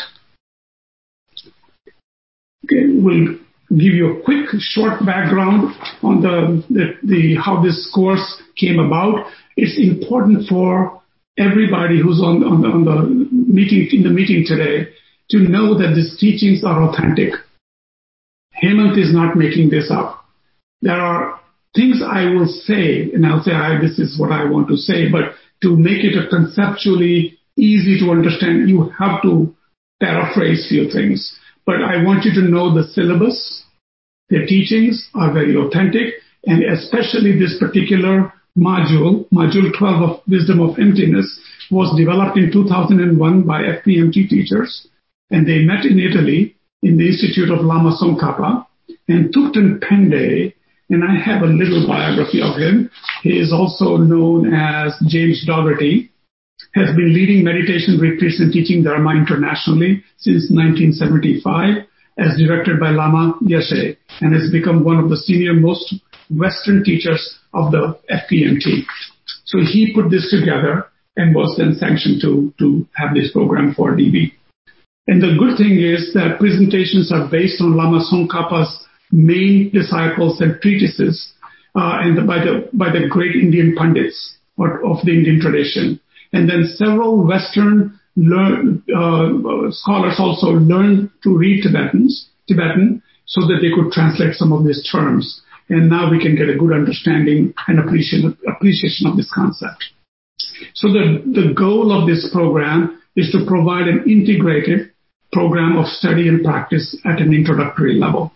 okay, we'll give you a quick, short background on the, the, the how this course came about. It's important for everybody who's on, on, the, on the meeting in the meeting today to know that these teachings are authentic. Hemant is not making this up. There are things I will say, and I'll say, I, this is what I want to say, but to make it a conceptually easy to understand, you have to paraphrase few things. But I want you to know the syllabus. The teachings are very authentic, and especially this particular module, Module twelve of Wisdom of Emptiness, was developed in two thousand one by F P M T teachers, and they met in Italy in the Institute of Lama Tsongkhapa, and Thupten Pende, and I have a little biography of him. He is also known as James Dougherty, has been leading meditation retreats and teaching Dharma internationally since nineteen seventy-five, as directed by Lama Yeshe, and has become one of the senior most Western teachers of the F P M T. So he put this together and was then sanctioned to, to have this program for D B. And the good thing is that presentations are based on Lama Tsongkhapa's main disciples and treatises, uh, and by the by the great Indian Pandits or, of the Indian tradition. And then several Western learn, uh, scholars also learned to read Tibetans, Tibetan so that they could translate some of these terms. And now we can get a good understanding and appreciation, appreciation of this concept. So the, the goal of this program is to provide an integrated program of study and practice at an introductory level.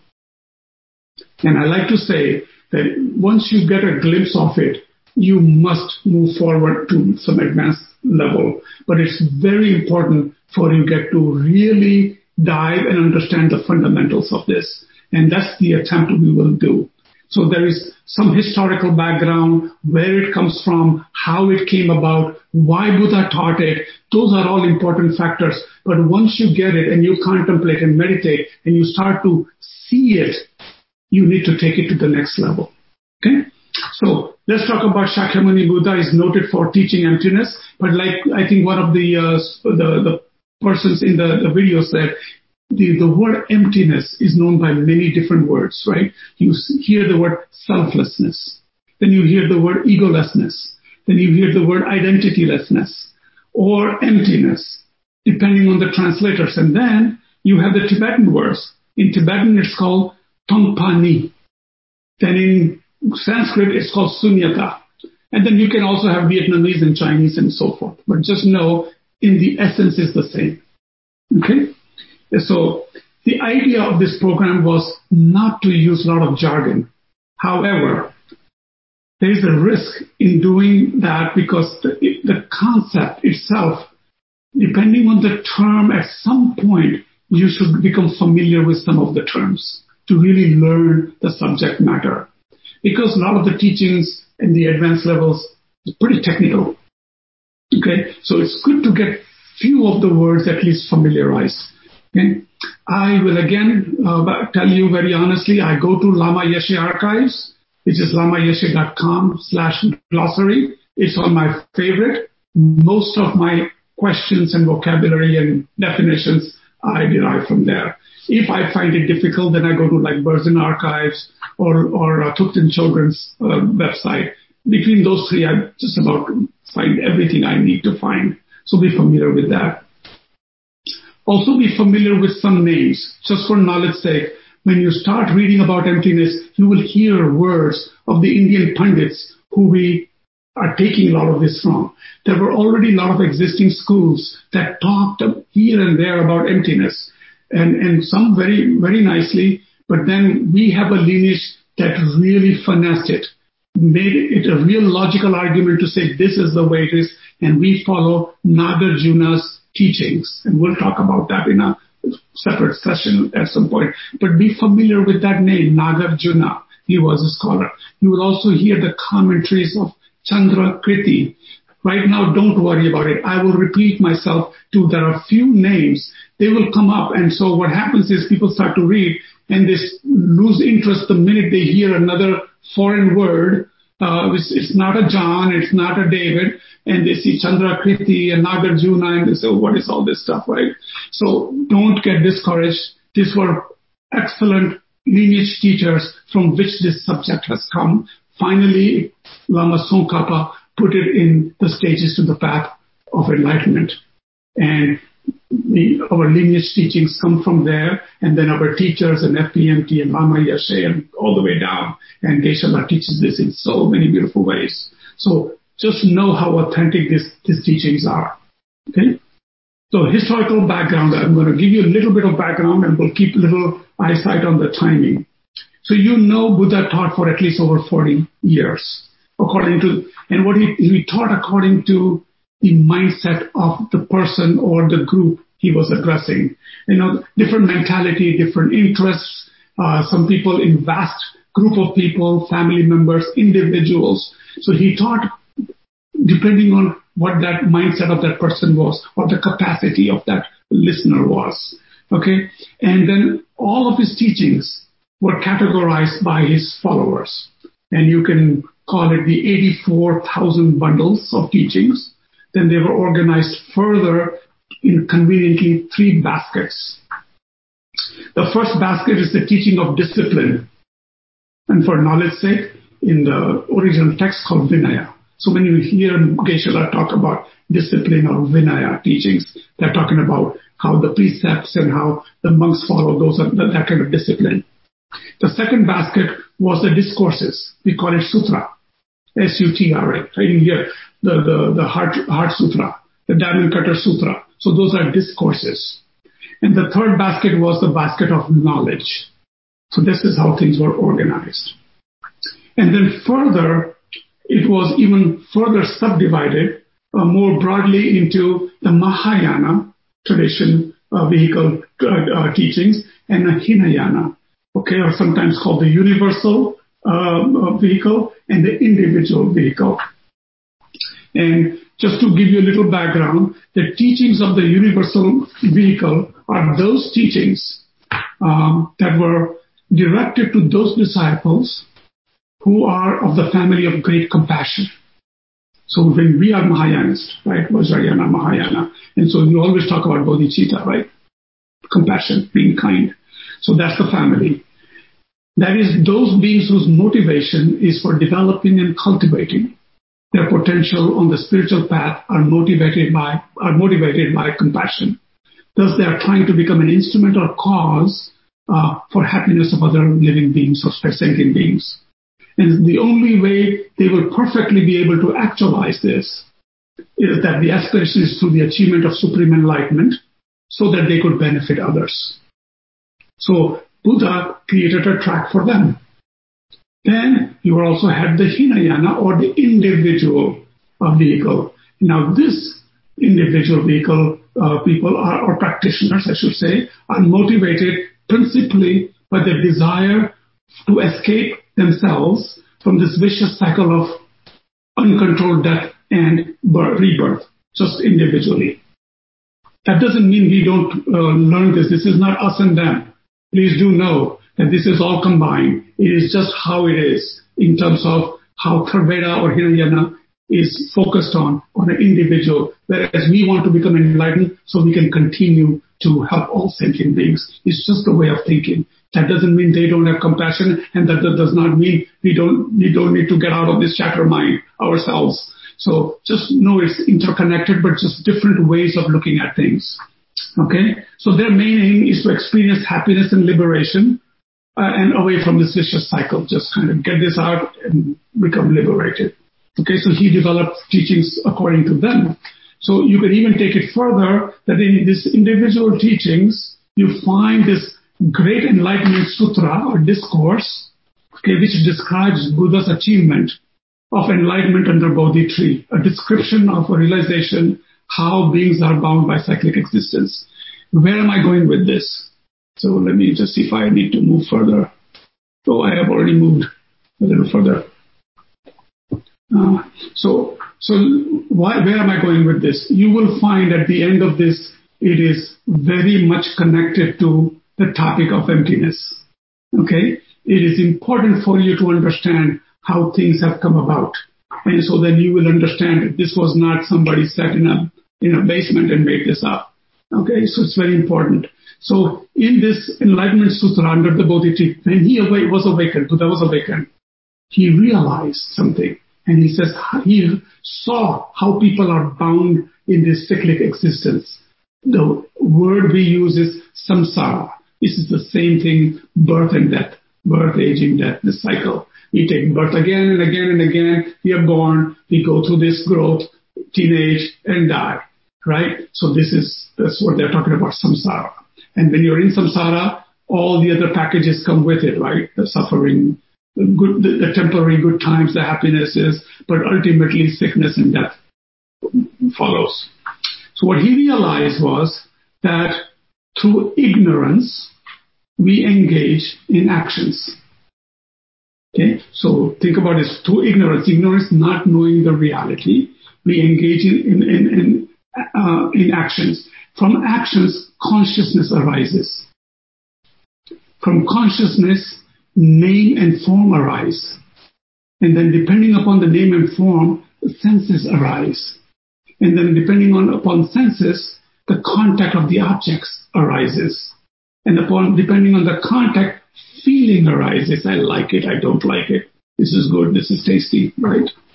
And I like to say that once you get a glimpse of it, you must move forward to some advanced level. But it's very important for you get to really dive and understand the fundamentals of this. And that's the attempt we will do. So there is some historical background, where it comes from, how it came about, why Buddha taught it. Those are all important factors. But once you get it and you contemplate and meditate and you start to see it, you need to take it to the next level. Okay? So let's talk about Shakyamuni Buddha is noted for teaching emptiness. But like I think one of the uh, the, the persons in the, the video said, The, the word emptiness is known by many different words, right? You hear the word selflessness. Then you hear the word egolessness. Then you hear the word identitylessness or emptiness, depending on the translators. And then you have the Tibetan words. In Tibetan, it's called Tongpa. Then in Sanskrit, it's called Sunyata. And then you can also have Vietnamese and Chinese and so forth. But just know, in the essence, is the same. Okay? So the idea of this program was not to use a lot of jargon. However, there is a risk in doing that because the, the concept itself, depending on the term, at some point, you should become familiar with some of the terms to really learn the subject matter. Because a lot of the teachings in the advanced levels is pretty technical. Okay, so it's good to get few of the words at least familiarized. Okay. I will again uh, tell you very honestly, I go to Lama Yeshe Archives, which is lamayeshe.com slash glossary. It's on my favorite. Most of my questions and vocabulary and definitions I derive from there. If I find it difficult, then I go to like Berzin Archives or, or uh, Thupten Children's uh, website. Between those three, I just about find everything I need to find. So be familiar with that. Also be familiar with some names, just for knowledge's sake. When you start reading about emptiness, you will hear words of the Indian Pandits who we are taking a lot of this from. There were already a lot of existing schools that talked here and there about emptiness, and, and some very, very nicely, but then we have a lineage that really finessed it, made it a real logical argument to say this is the way it is, and we follow Nagarjuna's teachings, and we'll talk about that in a separate session at some point. But be familiar with that name, Nagarjuna. He was a scholar. You will also hear the commentaries of Chandra Kriti. Right now, don't worry about it. I will repeat myself too. There are few names. They will come up, and so what happens is people start to read, and they lose interest the minute they hear another foreign word. Uh, it's, it's not a John, it's not a David, and they see Chandra Kriti and Nagarjuna, and they say, oh, what is all this stuff, right? So don't get discouraged. These were excellent lineage teachers from which this subject has come. Finally, Lama Tsongkhapa put it in the stages to the path of enlightenment. And the, our lineage teachings come from there, and then our teachers and F P M T and Lama Yeshe and all the way down. And Geshe-la teaches this in so many beautiful ways. So just know how authentic this, these teachings are. Okay? So historical background, I'm going to give you a little bit of background and we'll keep a little eyesight on the timing. So you know Buddha taught for at least over forty years, according to, and what he, he taught according to the mindset of the person or the group he was addressing. You know, different mentality, different interests, uh, some people in vast group of people, family members, individuals. So he taught depending on what that mindset of that person was or the capacity of that listener was. Okay? And then all of his teachings were categorized by his followers. And you can call it the eighty-four thousand bundles of teachings. Then they were organized further in conveniently three baskets. The first basket is the teaching of discipline. And for knowledge's sake, in the original text called Vinaya. So when you hear Geshe-la talk about discipline or Vinaya teachings, they're talking about how the precepts and how the monks follow those, that kind of discipline. The second basket was the discourses. We call it Sutra, S U T R A. Right in here, the, the, the Heart, Heart Sutra, the Diamond Cutter Sutra. So those are discourses. And the third basket was the basket of knowledge. So this is how things were organized. And then further, it was even further subdivided uh, more broadly into the Mahayana tradition uh, vehicle uh, uh, teachings and the Hinayana, okay, or sometimes called the universal uh, vehicle and the individual vehicle. And just to give you a little background, the teachings of the universal vehicle are those teachings um, that were directed to those disciples who are of the family of great compassion. So when we are Mahayanists, right, Vajrayana, Mahayana, and so you always talk about bodhicitta, right, compassion, being kind. So that's the family. That is those beings whose motivation is for developing and cultivating their potential on the spiritual path are motivated by are motivated by compassion. Thus, they are trying to become an instrument or cause uh, for happiness of other living beings or sentient beings. And the only way they will perfectly be able to actualize this is that the aspiration is through the achievement of supreme enlightenment so that they could benefit others. So Buddha created a track for them. Then you also had the Hinayana or the individual uh, vehicle. Now this individual vehicle uh, people are, or practitioners, I should say, are motivated principally by the desire to escape themselves from this vicious cycle of uncontrolled death and birth, rebirth, just individually. That doesn't mean we don't uh, learn this. This is not us and them. Please do know that this is all combined. It is just how it is in terms of how Theravada or Hinayana is focused on, on an individual, whereas we want to become enlightened so we can continue to help all sentient beings. It's just a way of thinking. That doesn't mean they don't have compassion, and that, that does not mean we don't we don't need to get out of this chatter mind ourselves. So just know it's interconnected, but just different ways of looking at things. Okay? So their main aim is to experience happiness and liberation uh, and away from this vicious cycle. Just kind of get this out and become liberated. Okay, so he developed teachings according to them. So you can even take it further that in these individual teachings, you find this great enlightenment sutra or discourse, okay, which describes Buddha's achievement of enlightenment under Bodhi tree, a description of a realization how beings are bound by cyclic existence. Where am I going with this? So let me just see if I need to move further. Oh, I have already moved a little further. Uh, so, so why, where am I going with this? You will find at the end of this, it is very much connected to the topic of emptiness. Okay? It is important for you to understand how things have come about. And so then you will understand that this was not somebody sat in a, in a basement and made this up. Okay? So it's very important. So in this Enlightenment Sutra under the Bodhi tree, when he was awakened, Buddha was awakened, he realized something. And he says he saw how people are bound in this cyclic existence. The word we use is samsara. This is the same thing, birth and death, birth, aging, death, the cycle. We take birth again and again and again. We are born, we go through this growth, teenage, and die, right? So this is that's what they're talking about, samsara. And when you're in samsara, all the other packages come with it, right? The suffering, the, good, the, the temporary good times, the happinesses, but ultimately sickness and death follows. So what he realized was that through ignorance, we engage in actions. Okay, so think about this. Through ignorance, ignorance not knowing the reality, we engage in, in, in, in, uh, in actions. From actions, consciousness arises. From consciousness, name and form arise. And then depending upon the name and form, the senses arise. And then depending on upon senses, the contact of the objects arises. And upon depending on the contact, feeling arises. I like it, I don't like it. This is good, this is tasty, right?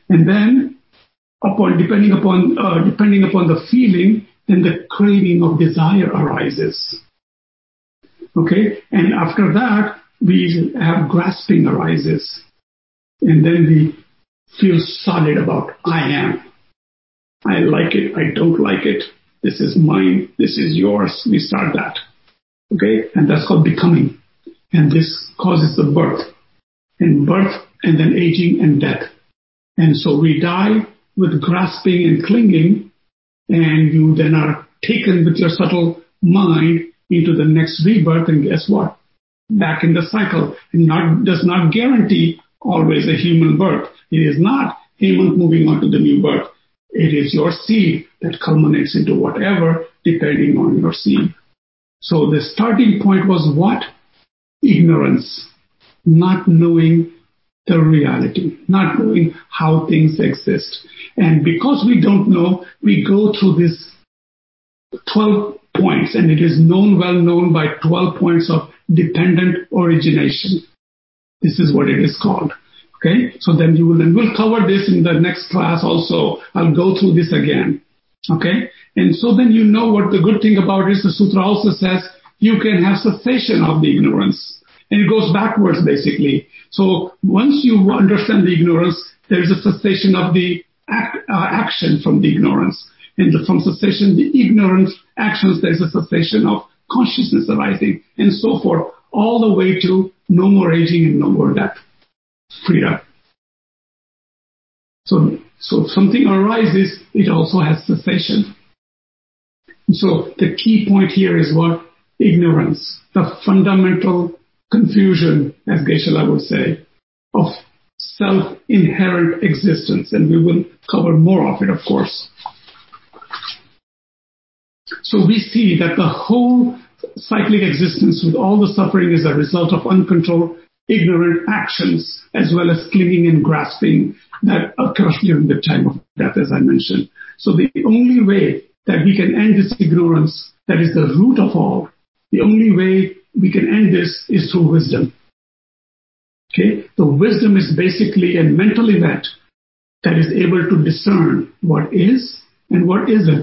And then, upon depending upon uh, depending upon the feeling, then the craving of desire arises. Okay, and after that, we have grasping arises, and then we feel solid about I am. I like it. I don't like it. This is mine. This is yours. We start that. Okay, and that's called becoming, and this causes the birth, and birth, and then aging and death. And so we die with grasping and clinging, and you then are taken with your subtle mind into the next rebirth, and guess what? Back in the cycle. And not does not guarantee always a human birth. It is not Hemant moving on to the new birth. It is your seed that culminates into whatever, depending on your seed. So the starting point was what? Ignorance. Not knowing the reality, not knowing how things exist. And because we don't know, we go through this twelve points, and it is known, well known by twelve points of dependent origination. This is what it is called. Okay, so then you will, and we'll cover this in the next class also. I'll go through this again. Okay, and so then you know what the good thing about it is. The sutra also says you can have cessation of the ignorance. And it goes backwards, basically. So once you understand the ignorance, there is a cessation of the act, uh, action from the ignorance. And the, from cessation, the ignorance actions, there is a cessation of consciousness arising, and so forth, all the way to no more aging and no more death. Freedom. So, so if something arises, it also has cessation. So the key point here is what? Ignorance. The fundamental confusion, as Geshe-la would say, of self-inherent existence. And we will cover more of it, of course. So we see that the whole cyclic existence with all the suffering is a result of uncontrolled, ignorant actions, as well as clinging and grasping that occurs during the time of death, as I mentioned. So the only way that we can end this ignorance, that is the root of all, the only way we can end this is through wisdom. Okay? The wisdom is basically a mental event that is able to discern what is and what isn't.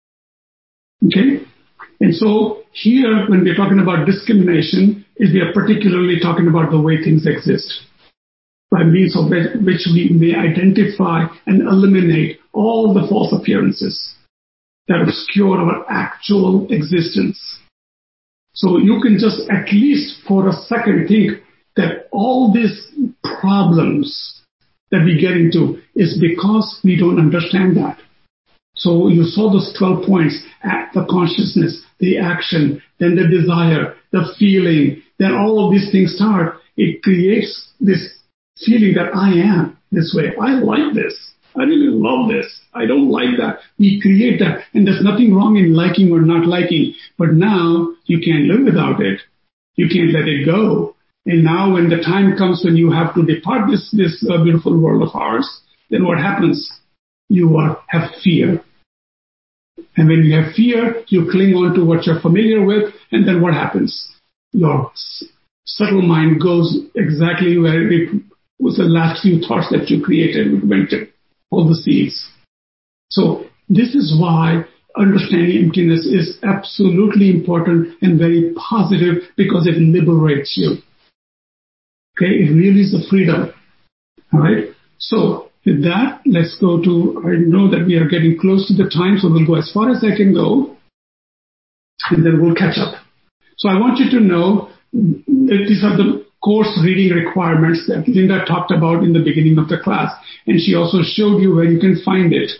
Okay? And so here, when we're talking about discrimination, is we are particularly talking about the way things exist, by means of which we may identify and eliminate all the false appearances that obscure our actual existence. So you can just at least for a second think that all these problems that we get into is because we don't understand that. So you saw those twelve points, the consciousness, the action, then the desire, the feeling, then all of these things start. It creates this feeling that I am this way. I like this. I really love this. I don't like that. We create that. And there's nothing wrong in liking or not liking. But now you can't live without it. You can't let it go. And now when the time comes when you have to depart this, this uh, beautiful world of ours, then what happens? You are, have fear. And when you have fear, you cling on to what you're familiar with. And then what happens? Your s- subtle mind goes exactly where it was the last few thoughts that you created with winter. All the seeds. So this is why understanding emptiness is absolutely important and very positive, because it liberates you. Okay, it really is a freedom. All right. So with that, let's go to, I know that we are getting close to the time, so we'll go as far as I can go, and then we'll catch up. So I want you to know that these are the course reading requirements that Linda talked about in the beginning of the class, and she also showed you where you can find it.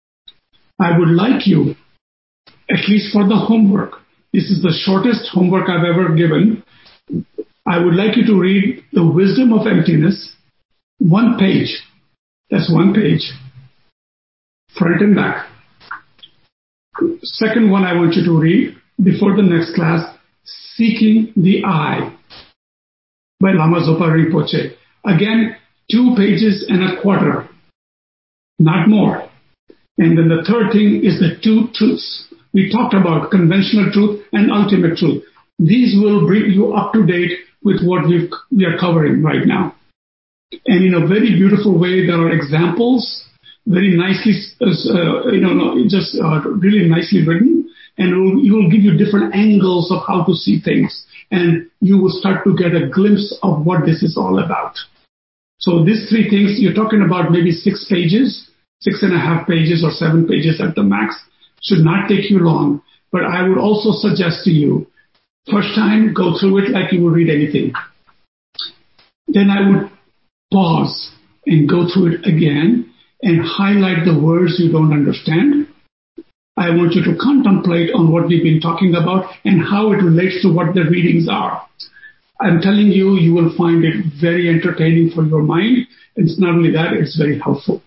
I would like you, at least for the homework, this is the shortest homework I've ever given, I would like you to read The Wisdom of Emptiness, one page. That's one page, front and back. Second one I want you to read before the next class, Seeking the I, by Lama Zopa Rinpoche. Again, two pages and a quarter, not more. And then the third thing is the two truths. We talked about conventional truth and ultimate truth. These will bring you up to date with what we've, we are covering right now. And in a very beautiful way, there are examples, very nicely, uh, you know, just uh, really nicely written. And it will, it will give you different angles of how to see things. And you will start to get a glimpse of what this is all about. So these three things, you're talking about maybe six pages, six and a half pages or seven pages at the max. Should not take you long. But I would also suggest to you, first time, go through it like you would read anything. Then I would pause and go through it again and highlight the words you don't understand. I want you to contemplate on what we've been talking about and how it relates to what the readings are. I'm telling you, you will find it very entertaining for your mind. It's not only that, it's very helpful.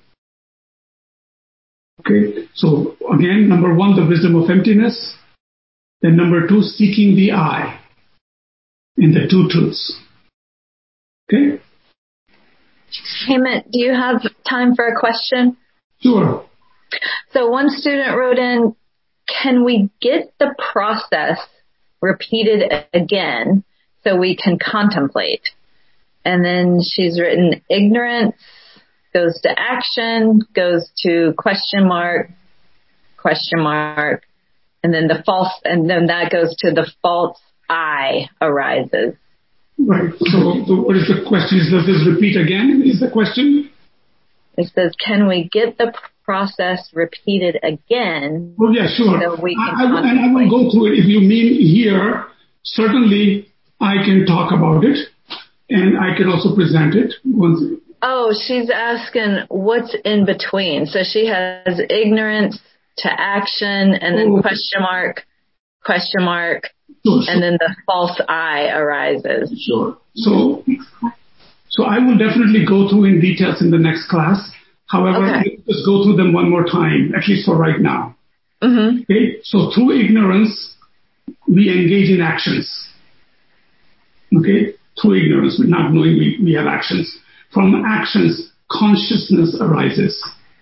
Okay, so again, number one, the wisdom of emptiness. Then number two, seeking the I in the two truths. Okay? Hemant, do you have time for a question? Sure. So one student wrote in, can we get the process repeated again so we can contemplate? And then she's written, ignorance goes to action, goes to question mark, question mark, and then the false, and then that goes to the false I arises. Right. So, so what is the question? Does this repeat again? Is the question? It says, can we get the process repeated again? Well, yeah, sure. So we can I, I, and I will go through it. If you mean here, certainly I can talk about it, and I can also present it. Once. Oh, she's asking what's in between. So she has ignorance to action, and then oh. question mark, question mark, sure, sure. And then the false I arises. Sure. So, so I will definitely go through in details in the next class. However, okay. Let's just go through them one more time, at least for right now. Mm-hmm. Okay. So through ignorance, we engage in actions. Okay. Through ignorance, not knowing we, we have actions. From actions, consciousness arises.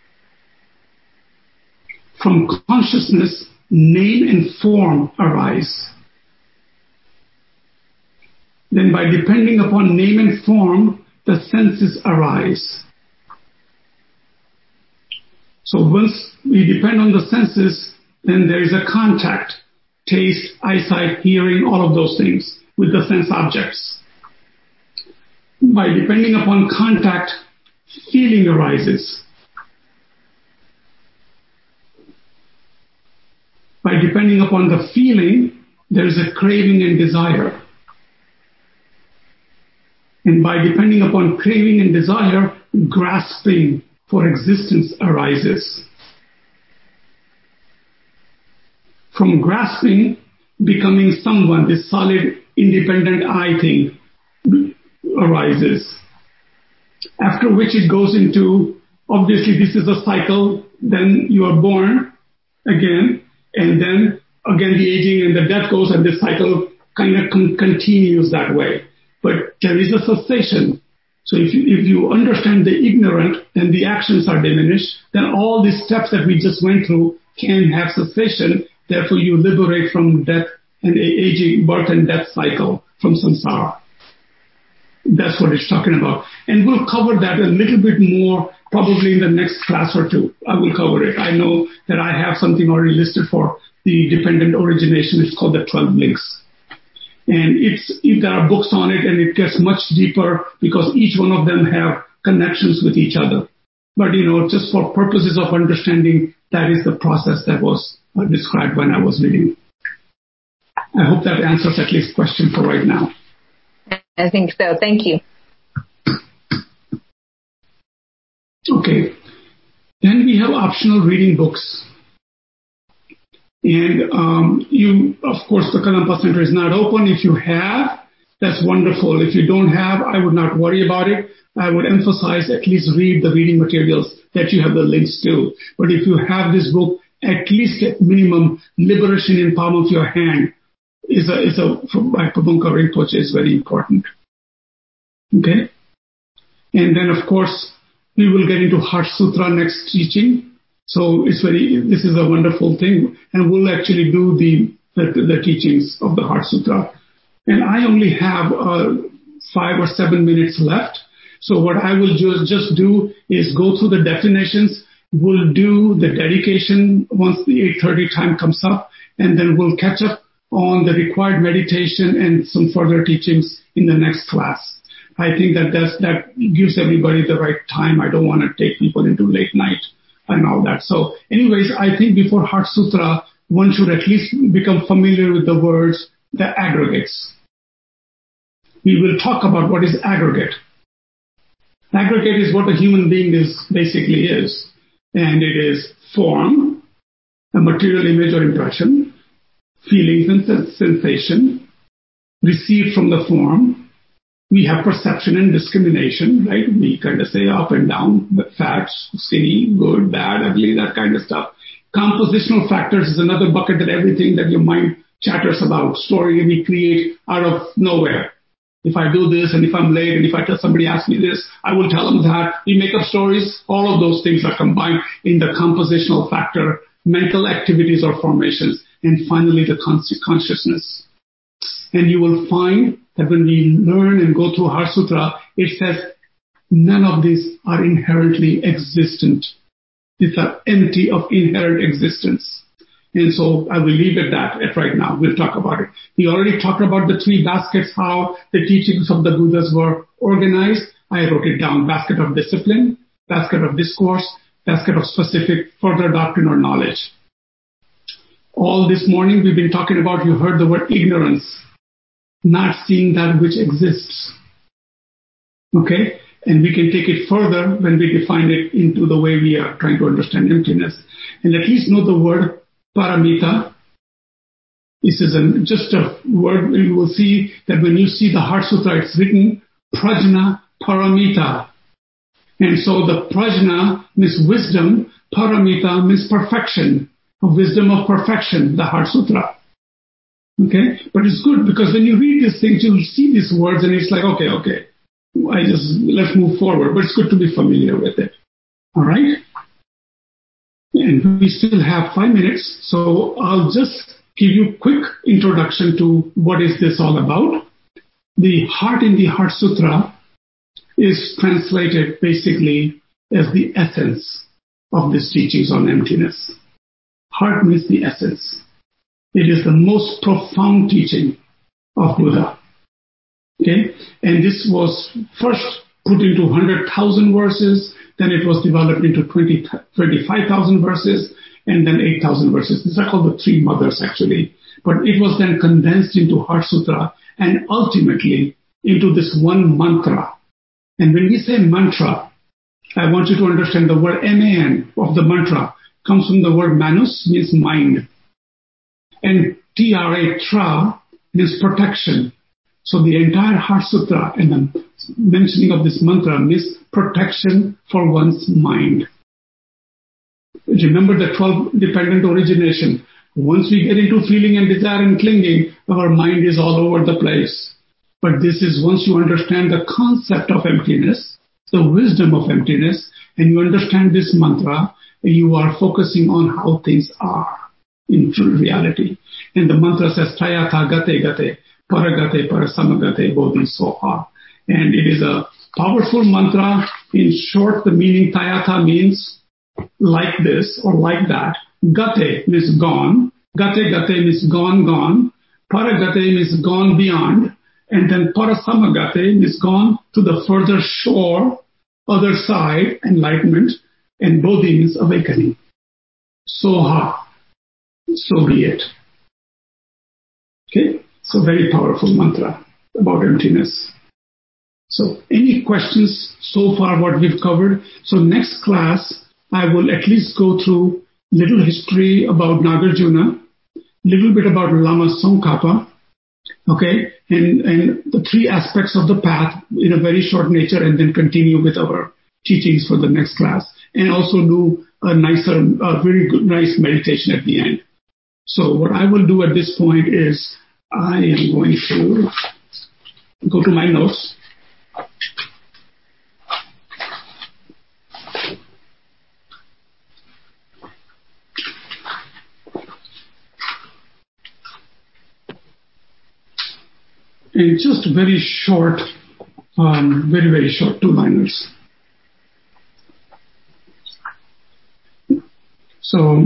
From consciousness, name and form arise. Then by depending upon name and form, the senses arise. So once we depend on the senses, then there is a contact, taste, eyesight, hearing, all of those things with the sense objects. By depending upon contact, feeling arises. By depending upon the feeling, there is a craving and desire. And by depending upon craving and desire, grasping for existence arises. From grasping, becoming someone, this solid, independent I thing arises. After which it goes into, obviously this is a cycle, then you are born again, and then again the aging and the death goes, and this cycle kind of con- continues that way. But there is a cessation. So if you, if you understand the ignorant, then the actions are diminished. Then all these steps that we just went through can have cessation. Therefore, you liberate from death and aging, birth and death cycle from samsara. That's what it's talking about. And we'll cover that a little bit more probably in the next class or two. I will cover it. I know that I have something already listed for the dependent origination. It's called the twelve links. And it's, there are books on it, and it gets much deeper because each one of them have connections with each other. But, you know, just for purposes of understanding, that is the process that was described when I was reading. I hope that answers at least the question for right now. I think so. Thank you. Okay. Then we have optional reading books. And um, you, of course, the Kadampa Center is not open. If you have, that's wonderful. If you don't have, I would not worry about it. I would emphasize at least read the reading materials that you have the links to. But if you have this book, at least at minimum, Liberation in Palm of Your Hand is a, is a, by Pabunka Rinpoche is very important. Okay? And then, of course, we will get into Heart Sutra next teaching. So it's very, this is a wonderful thing. And we'll actually do the, the, the teachings of the Heart Sutra. And I only have uh, five or seven minutes left. So what I will just, just do is go through the definitions. We'll do the dedication once the eight thirty time comes up, and then we'll catch up on the required meditation and some further teachings in the next class. I think that that's, that gives everybody the right time. I don't want to take people into late night and all that. So anyways, I think before Heart Sutra, one should at least become familiar with the words, the aggregates. We will talk about what is aggregate. Aggregate is what a human being is basically is. And it is form, a material image or impression, feelings and sensation, received from the form. We have perception and discrimination, right? We kind of say up and down, fat, skinny, good, bad, ugly, that kind of stuff. Compositional factors is another bucket that everything that your mind chatters about, story we create out of nowhere. If I do this, and if I'm late, and if I tell somebody asks me this, I will tell them that. We make up stories. All of those things are combined in the compositional factor, mental activities or formations, and finally the consciousness. And you will find that when we learn and go through Heart Sutra, it says none of these are inherently existent. These are empty of inherent existence. And so I will leave it at that at right now. We'll talk about it. We already talked about the three baskets, how the teachings of the Buddhas were organized. I wrote it down. Basket of discipline, basket of discourse, basket of specific further doctrine or knowledge. All this morning we've been talking about, you heard the word ignorance, not seeing that which exists. Okay? And we can take it further when we define it into the way we are trying to understand emptiness. And at least know the word paramita. This is a, just a word. You will see that when you see the Heart Sutra, it's written prajna paramita. And so the prajna means wisdom, paramita means perfection, wisdom of perfection, the Heart Sutra. Okay? But it's good because when you read these things, you'll see these words and it's like, okay, okay, I just, let's move forward. But it's good to be familiar with it. All right? And we still have five minutes, so I'll just give you a quick introduction to what is this all about. The heart in the Heart Sutra is translated basically as the essence of these teachings on emptiness. Heart means the essence. It is the most profound teaching of Buddha. Okay? And this was first put into one hundred thousand verses, then it was developed into twenty, twenty-five thousand verses, and then eight thousand verses. These are called the three mothers, actually. But it was then condensed into Heart Sutra and ultimately into this one mantra. And when we say mantra, I want you to understand the word M A N of the mantra comes from the word manus, means mind. And T R A, tra, means protection. So the entire Heart Sutra and the mentioning of this mantra means protection for one's mind. Remember the twelve dependent origination. Once we get into feeling and desire and clinging, our mind is all over the place. But this is once you understand the concept of emptiness, the wisdom of emptiness, and you understand this mantra, you are focusing on how things are in true reality. And the mantra says, Tayatha gate gate, paragate parasamagate bodhi soha. And it is a powerful mantra. In short, the meaning Tayatha means like this or like that. Gate means gone. Gate gate means gone, gone. Paragate means gone beyond. And then parasamagate means gone to the further shore, other side, enlightenment. And bodhi means awakening. Soha. So be it. Okay? So very powerful mantra about emptiness. So any questions so far what we've covered? So next class, I will at least go through little history about Nagarjuna, little bit about Lama Tsongkhapa, okay, and, and the three aspects of the path in a very short nature, and then continue with our teachings for the next class, and also do a nicer, a very good, nice meditation at the end. So what I will do at this point is I am going to go to my notes. And just very short um, very, very short two-liners. So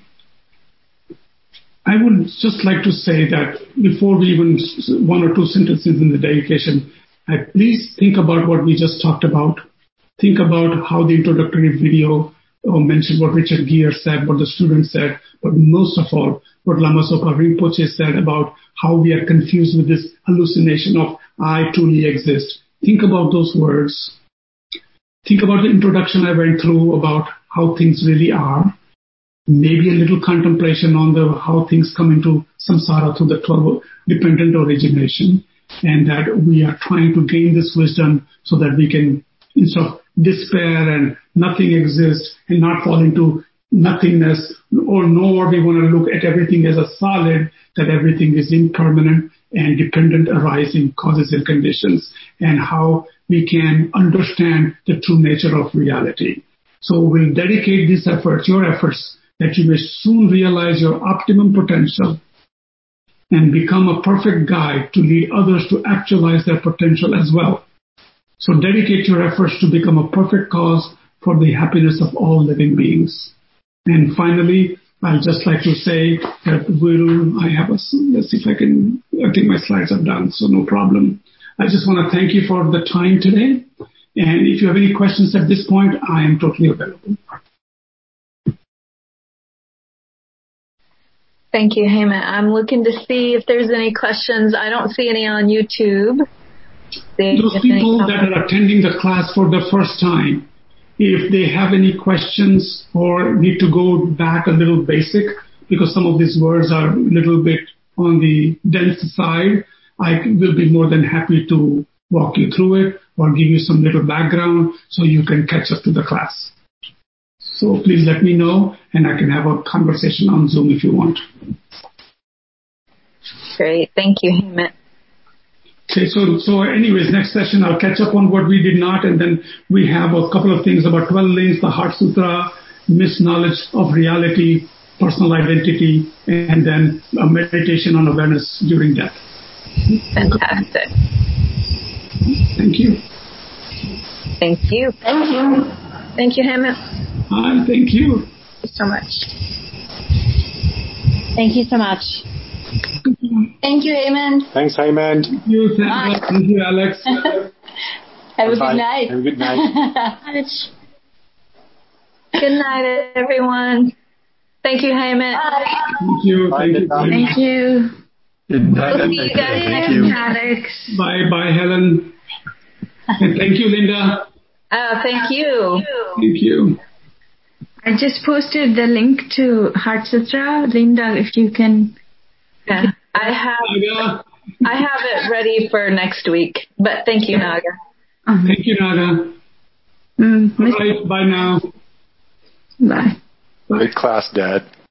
I would just like to say that before we even one or two sentences in the dedication, I please think about what we just talked about. Think about how the introductory video uh, mentioned what Richard Gere said, what the students said, but most of all, what Lama Zopa Rinpoche said about how we are confused with this hallucination of I truly exist. Think about those words. Think about the introduction I went through about how things really are. Maybe a little contemplation on the how things come into samsara through the twelve dependent origination, and that we are trying to gain this wisdom so that we can, instead of despair and nothing exists and not fall into nothingness, or nor we want to look at everything as a solid, that everything is impermanent and dependent arising causes and conditions, and how we can understand the true nature of reality. So we'll dedicate these efforts, your efforts, that you may soon realize your optimum potential and become a perfect guide to lead others to actualize their potential as well. So dedicate your efforts to become a perfect cause for the happiness of all living beings. And finally, I'd just like to say that we'll, I have a, let's see if I can, I think my slides are done, so no problem. I just want to thank you for the time today. And if you have any questions at this point, I am totally available. Thank you, Hema. I'm looking to see if there's any questions. I don't see any on YouTube. Those people that are attending the class for the first time, if they have any questions or need to go back a little basic, because some of these words are a little bit on the dense side, I will be more than happy to walk you through it or give you some little background so you can catch up to the class. So please let me know, and I can have a conversation on Zoom if you want. Great. Thank you, Hemant. Okay, so, so anyways, next session I'll catch up on what we did not, and then we have a couple of things about twelve links, the Heart Sutra, misknowledge of reality, personal identity, and then a meditation on awareness during death. Fantastic. Thank you. Thank you. Thank you. Thank you, Hemant. Hi, thank you. Thank you so much. Thank you so much. Thank you, Hemant. Thanks, Hemant. Thank you, Sandra. Thank you, Alex. Have a good night. Have a good night. Good night, everyone. Thank you, Hemant. Thank you. Bye, Thank you. Thank you. Good night. We'll see you guys Thank next you. time. Alex. Bye, bye, Helen. And thank you, Linda. Oh, thank you. Thank you. I just posted the link to Heart Sutra. Linda, if you can. Yeah, I have I have it ready for next week. But thank you, Naga. Um, Thank you, Naga. Mm, All right, bye now. Bye. Great class, Dad.